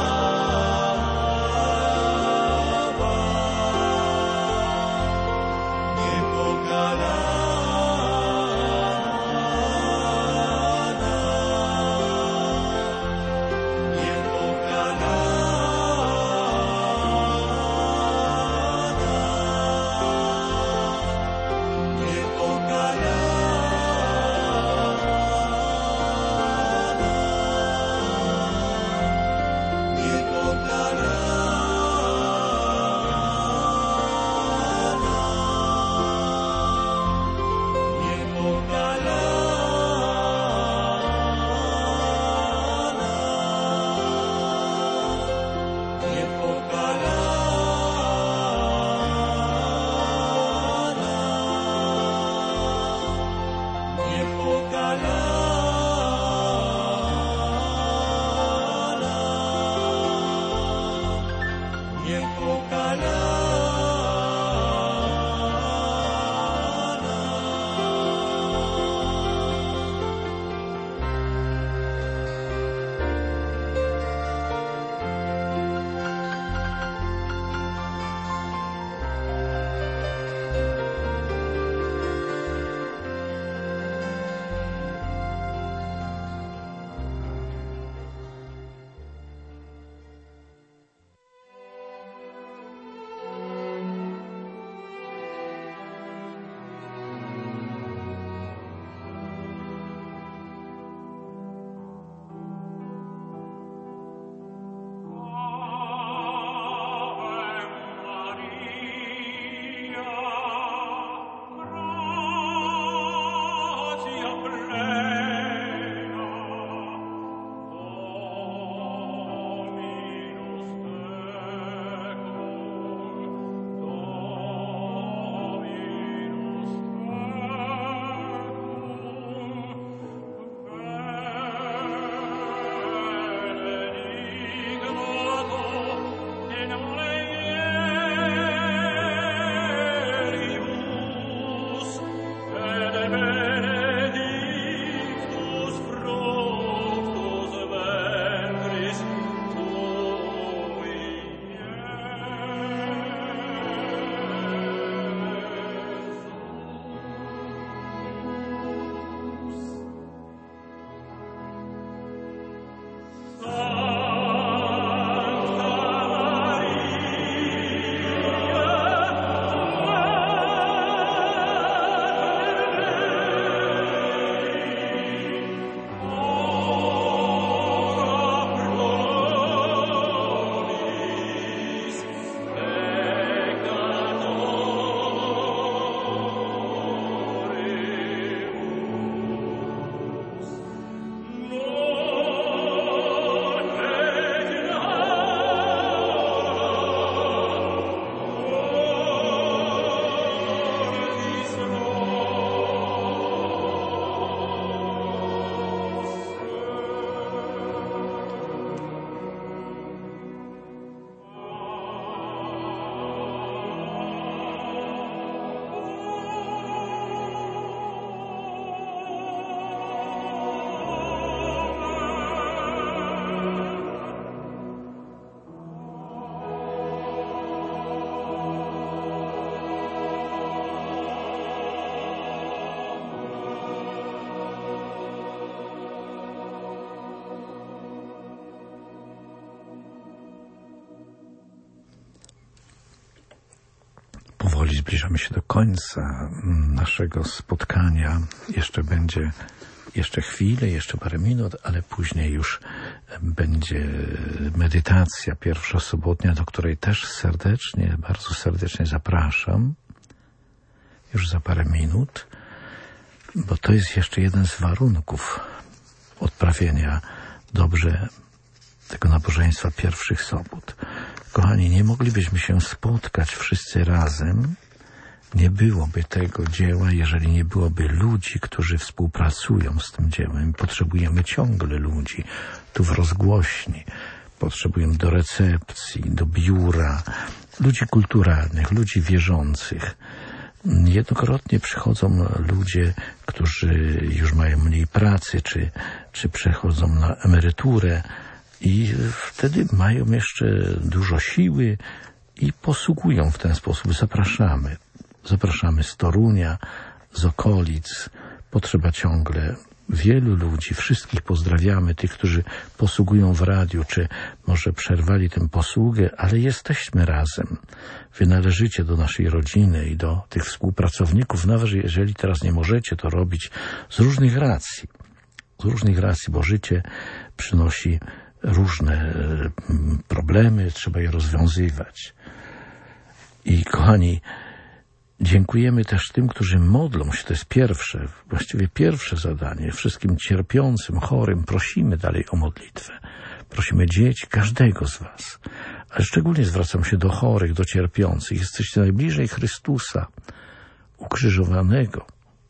powoli zbliżamy się do końca naszego spotkania. Jeszcze będzie jeszcze chwilę, jeszcze parę minut, ale później już będzie medytacja pierwszosobotnia, do której też serdecznie, bardzo serdecznie zapraszam. Już za parę minut, bo to jest jeszcze jeden z warunków odprawienia dobrze tego nabożeństwa pierwszych sobot. Kochani, nie moglibyśmy się spotkać wszyscy razem, nie byłoby tego dzieła, jeżeli nie byłoby ludzi, którzy współpracują z tym dziełem. Potrzebujemy ciągle ludzi tu w rozgłośni. Potrzebujemy do recepcji, do biura, ludzi kulturalnych, ludzi wierzących. Jednokrotnie przychodzą ludzie, którzy już mają mniej pracy, czy, czy przechodzą na emeryturę i wtedy mają jeszcze dużo siły i posługują w ten sposób. Zapraszamy. Zapraszamy z Torunia, z okolic. Potrzeba ciągle wielu ludzi. Wszystkich pozdrawiamy, tych, którzy posługują w radiu, czy może przerwali tę posługę, ale jesteśmy razem. Wy należycie do naszej rodziny i do tych współpracowników, nawet jeżeli teraz nie możecie to robić z różnych racji. Z różnych racji, bo życie przynosi różne problemy, trzeba je rozwiązywać. I kochani, dziękujemy też tym, którzy modlą się. To jest pierwsze, właściwie pierwsze zadanie. Wszystkim cierpiącym, chorym prosimy dalej o modlitwę. Prosimy dzieci, każdego z was. Ale szczególnie zwracam się do chorych, do cierpiących. Jesteście najbliżej Chrystusa ukrzyżowanego,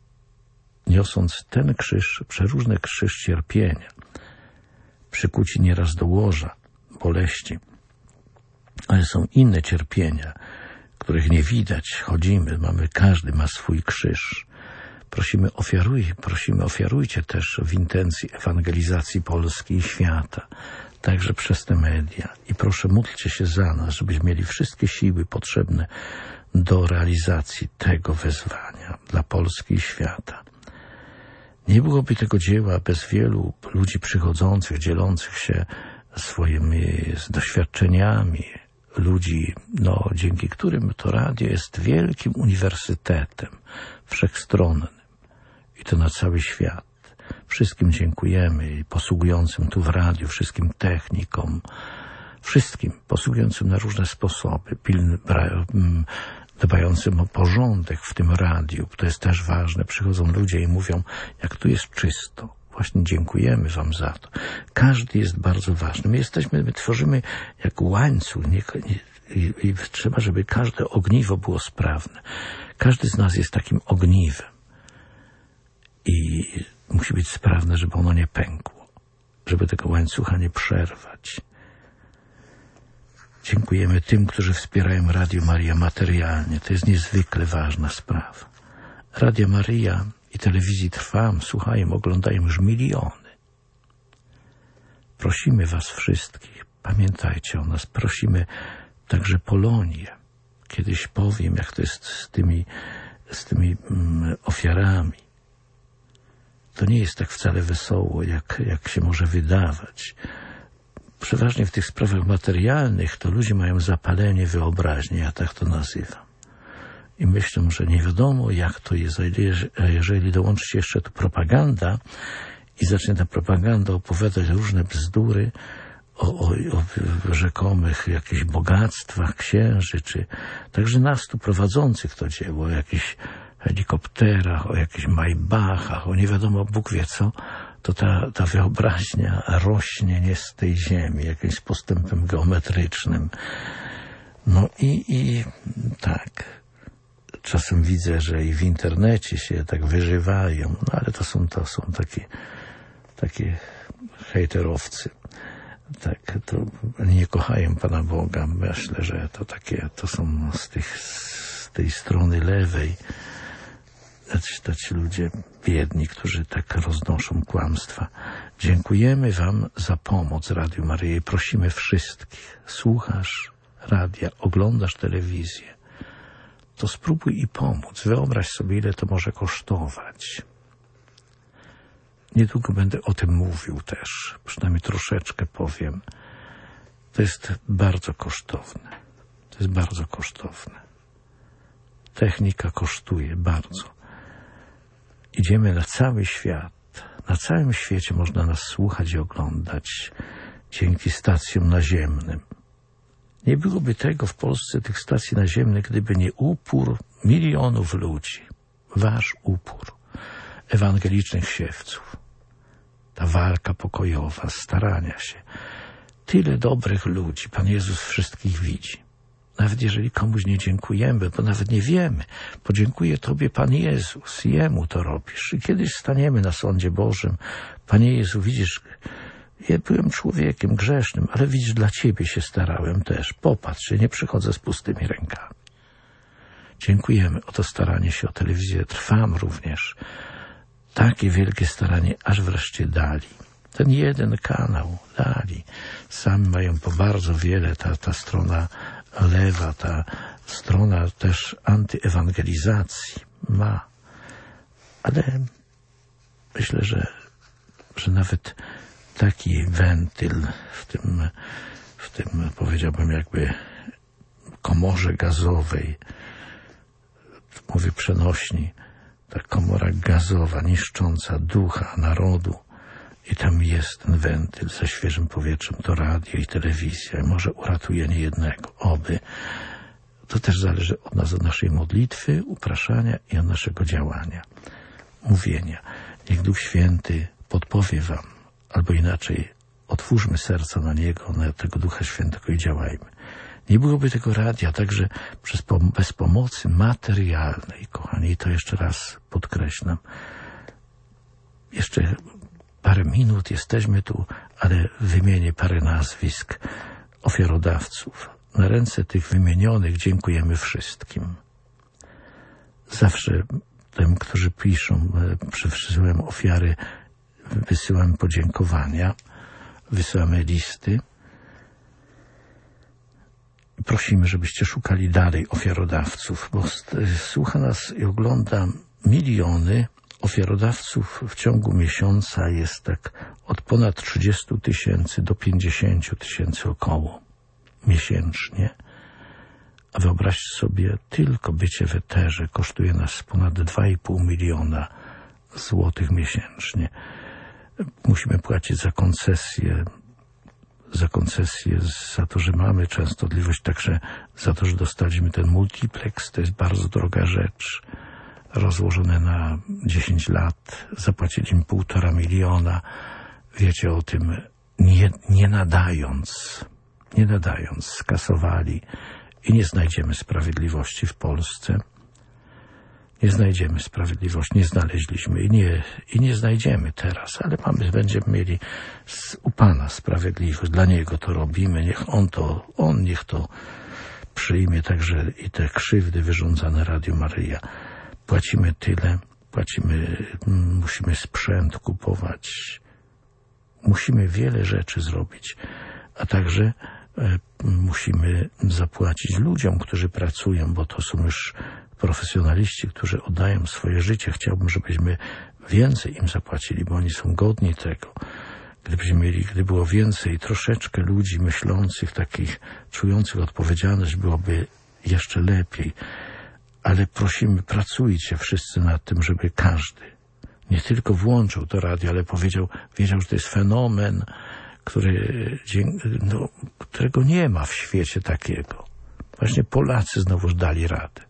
niosąc ten krzyż, przeróżny krzyż cierpienia. Przykuci nieraz do łoża, boleści. Ale są inne cierpienia, których nie widać. Chodzimy, mamy, każdy ma swój krzyż. Prosimy, ofiaruj, prosimy, ofiarujcie też w intencji ewangelizacji Polski i świata, także przez te media. I proszę, módlcie się za nas, żebyśmy mieli wszystkie siły potrzebne do realizacji tego wezwania dla Polski i świata. Nie byłoby tego dzieła bez wielu ludzi przychodzących, dzielących się swoimi doświadczeniami, ludzi, no, dzięki którym to radio jest wielkim uniwersytetem wszechstronnym i to na cały świat. Wszystkim dziękujemy, posługującym tu w radiu, wszystkim technikom, wszystkim posługującym na różne sposoby, pilny, dbającym o porządek w tym radiu. To jest też ważne. Przychodzą ludzie i mówią, jak tu jest czysto. Właśnie dziękujemy wam za to. Każdy jest bardzo ważny. My jesteśmy, my tworzymy jak łańcuch nie, nie, i, i trzeba, żeby każde ogniwo było sprawne. Każdy z nas jest takim ogniwem i musi być sprawne, żeby ono nie pękło, żeby tego łańcucha nie przerwać. Dziękujemy tym, którzy wspierają Radio Maria materialnie. To jest niezwykle ważna sprawa. Radio Maria i telewizji Trwam słuchają, oglądają już miliony. Prosimy was wszystkich, pamiętajcie o nas, prosimy także Polonię. Kiedyś powiem, jak to jest z tymi, z tymi mm, ofiarami. To nie jest tak wcale wesoło, jak, jak się może wydawać. Przeważnie w tych sprawach materialnych to ludzie mają zapalenie wyobraźni, ja tak to nazywam. I myślę, że nie wiadomo, jak to jest, jeżeli dołączy się jeszcze tu propaganda i zacznie ta propaganda opowiadać różne bzdury o, o, o rzekomych jakichś bogactwach księży, czy także nas tu prowadzących to dzieło, o jakichś helikopterach, o jakichś Maybachach, o nie wiadomo Bóg wie co, to ta, ta wyobraźnia rośnie nie z tej ziemi, jakimś postępem geometrycznym. No i, i tak... Czasem widzę, że i w internecie się tak wyżywają, no ale to są, to są takie, takie hejterowcy. Tak, to nie kochają Pana Boga. Myślę, że to takie, to są z tych, z tej strony lewej. Tacy, tacy ludzie biedni, którzy tak roznoszą kłamstwa. Dziękujemy wam za pomoc Radiu Maryja i prosimy wszystkich. Słuchasz radia, oglądasz telewizję. To spróbuj i pomóc. Wyobraź sobie, ile to może kosztować. Niedługo będę o tym mówił też. Przynajmniej troszeczkę powiem. To jest bardzo kosztowne. To jest bardzo kosztowne. Technika kosztuje bardzo. Idziemy na cały świat. Na całym świecie można nas słuchać i oglądać dzięki stacjom naziemnym. Nie byłoby tego w Polsce, tych stacji naziemnych, gdyby nie upór milionów ludzi. Wasz upór, ewangelicznych siewców. Ta walka pokojowa, starania się. tyle dobrych ludzi. Pan Jezus wszystkich widzi. Nawet jeżeli komuś nie dziękujemy, bo nawet nie wiemy, podziękuję Tobie, Pan Jezus, Jemu to robisz. I kiedyś staniemy na sądzie Bożym. Panie Jezu, widzisz, ja byłem człowiekiem grzesznym, ale widzisz, dla Ciebie się starałem też. Popatrz, nie przychodzę z pustymi rękami. Dziękujemy o to staranie się o telewizję. Trwam również. Takie wielkie staranie, aż wreszcie dali. Ten jeden kanał dali. Sami mają po bardzo wiele, ta, ta strona lewa, ta strona też antyewangelizacji ma. Ale myślę, że, że nawet taki wentyl w tym, w tym, powiedziałbym, jakby komorze gazowej, mówię przenośni, ta komora gazowa, niszcząca ducha narodu, i tam jest ten wentyl ze świeżym powietrzem, to radio i telewizja. Może uratuje niejednego. Oby. To też zależy od nas, od naszej modlitwy, upraszania i od naszego działania. Mówienia. Niech Duch Święty podpowie wam, albo inaczej, otwórzmy serca na Niego, na tego Ducha Świętego i działajmy. Nie byłoby tego radia także przez, bez pomocy materialnej, kochani, i to jeszcze raz podkreślam. Jeszcze parę minut jesteśmy tu, ale wymienię parę nazwisk ofiarodawców. Na ręce tych wymienionych dziękujemy wszystkim. Zawsze tym, którzy piszą, wysyłam ofiary, wysyłam podziękowania, wysyłamy listy. Prosimy, żebyście szukali dalej ofiarodawców, bo słucha nas i ogląda miliony ofiarodawców. W ciągu miesiąca jest tak od ponad trzydziestu tysięcy do pięćdziesięciu tysięcy około miesięcznie. A wyobraźcie sobie, tylko bycie w eterze kosztuje nas ponad dwa i pół miliona złotych miesięcznie. Musimy płacić za koncesję, za koncesję, za to, że mamy częstotliwość, także za to, że dostaliśmy ten multiplex, to jest bardzo droga rzecz, rozłożone na dziesięć lat, zapłaciliśmy półtora miliona, wiecie o tym, nie, nie nadając, nie nadając, skasowali i nie znajdziemy sprawiedliwości w Polsce. Nie znajdziemy sprawiedliwości, nie znaleźliśmy i nie, i nie znajdziemy teraz, ale mamy, będziemy mieli z, u Pana sprawiedliwość. Dla Niego to robimy, niech On to, On niech to przyjmie, także i te krzywdy wyrządzane Radiu Maryja. Płacimy tyle, płacimy, musimy sprzęt kupować, musimy wiele rzeczy zrobić, a także e, musimy zapłacić ludziom, którzy pracują, bo to są już profesjonaliści, którzy oddają swoje życie. Chciałbym, żebyśmy więcej im zapłacili, bo oni są godni tego. Gdybyśmy mieli, gdy było więcej troszeczkę ludzi myślących, takich czujących odpowiedzialność, byłoby jeszcze lepiej. Ale prosimy, pracujcie wszyscy nad tym, żeby każdy nie tylko włączył to radio, ale powiedział, wiedział, że to jest fenomen, który, no, którego nie ma w świecie takiego. Właśnie Polacy znowuż dali radę.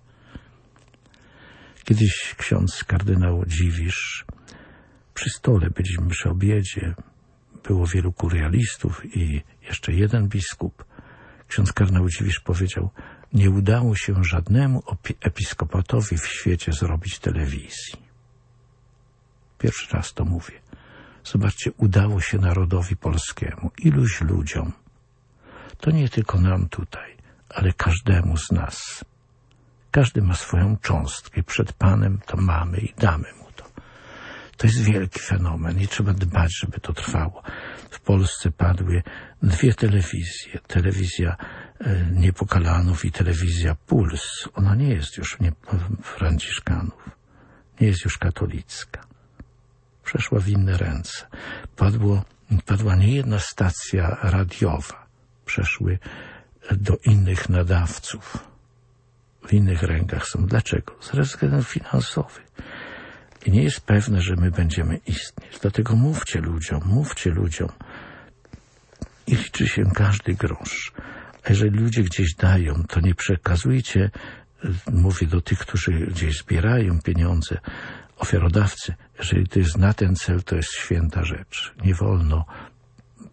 Kiedyś ksiądz kardynał Dziwisz, przy stole byliśmy przy obiedzie, było wielu kurialistów i jeszcze jeden biskup. Ksiądz kardynał Dziwisz powiedział, nie udało się żadnemu episkopatowi w świecie zrobić telewizji. Pierwszy raz to mówię. Zobaczcie, udało się narodowi polskiemu, iluś ludziom. To nie tylko nam tutaj, ale każdemu z nas. Każdy ma swoją cząstkę. Przed Panem to mamy i damy Mu to. To jest wielki fenomen i trzeba dbać, żeby to trwało. W Polsce padły dwie telewizje. Telewizja e, Niepokalanów i telewizja Puls. Ona nie jest już nie, franciszkanów. Nie jest już katolicka. Przeszła w inne ręce. Padło, padła niejedna stacja radiowa. Przeszły do innych nadawców. W innych rękach są. Dlaczego? Z względów finansowych. I nie jest pewne, że my będziemy istnieć. Dlatego mówcie ludziom, mówcie ludziom. I liczy się każdy grosz. A jeżeli ludzie gdzieś dają, to nie przekazujcie, mówię do tych, którzy gdzieś zbierają pieniądze, ofiarodawcy, jeżeli to jest na ten cel, to jest święta rzecz. Nie wolno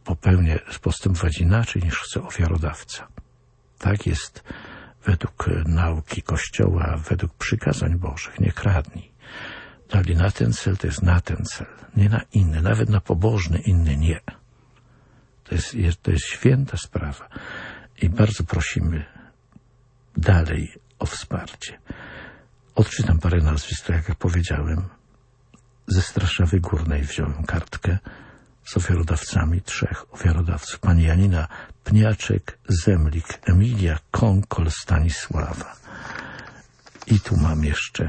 popełnię, postępować inaczej niż chce ofiarodawca. Tak jest według nauki Kościoła, według przykazań Bożych. Nie kradnij. Dali na ten cel, to jest na ten cel. Nie na inny, nawet na pobożny, inny nie. To jest, to jest święta sprawa. I bardzo prosimy dalej o wsparcie. Odczytam parę nazwisk, tak jak powiedziałem. Ze Straszawy Górnej wziąłem kartkę z ofiarodawcami, trzech ofiarodawców. Pani Janina Pniaczek, Zemlik, Emilia Konkol, Stanisława. I tu mam jeszcze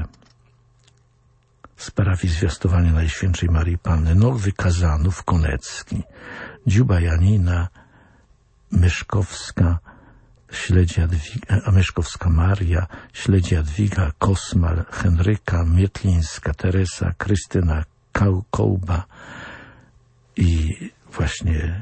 z parafii Zwiastowania Najświętszej Marii Panny Nowy Kazanów Konecki, Dziuba Janina, Myszkowska, Śledzi Jadwiga, a Myszkowska Maria, Śledzi Jadwiga, Kosmal, Henryka, Mietlińska, Teresa, Krystyna Kołba i właśnie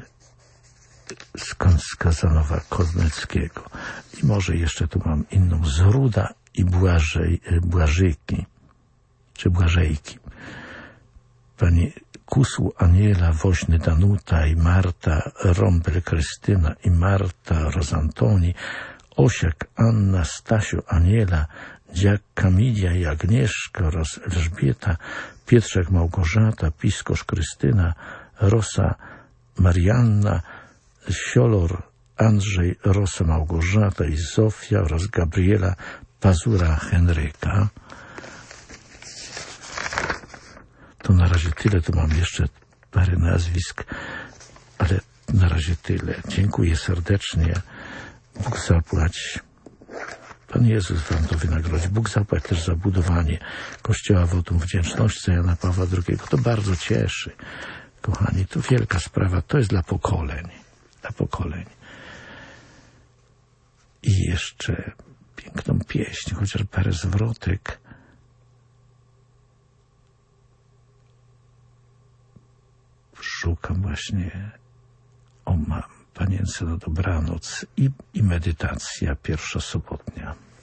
z Kazanowa Koneckiego. I może jeszcze tu mam inną, z Ruda i Błażej, Błażyki, czy Błażejki. Pani Kusł Aniela, Woźny Danuta i Marta, Rąbel Krystyna i Marta Rozantoni, Osiak Anna, Stasiu Aniela, Dziak Kamilia i Agnieszka oraz Elżbieta, Pietrzak Małgorzata, Piskosz Krystyna, Rosa Marianna, Siolor Andrzej, Rosa Małgorzata i Zofia oraz Gabriela Pazura Henryka. To na razie tyle, tu mam jeszcze parę nazwisk, ale na razie tyle. Dziękuję serdecznie. Bóg zapłać. Pan Jezus wam to wynagrodzi. Bóg zapłać też za budowanie Kościoła Wotum Wdzięczności Jana Pawła drugiego. To bardzo cieszy. Kochani, to wielka sprawa. To jest dla pokoleń. Dla pokoleń. I jeszcze piękną pieśń, chociaż parę zwrotek. Szukam właśnie, o mam, Panience na dobranoc i, i medytacja pierwsza sobotnia.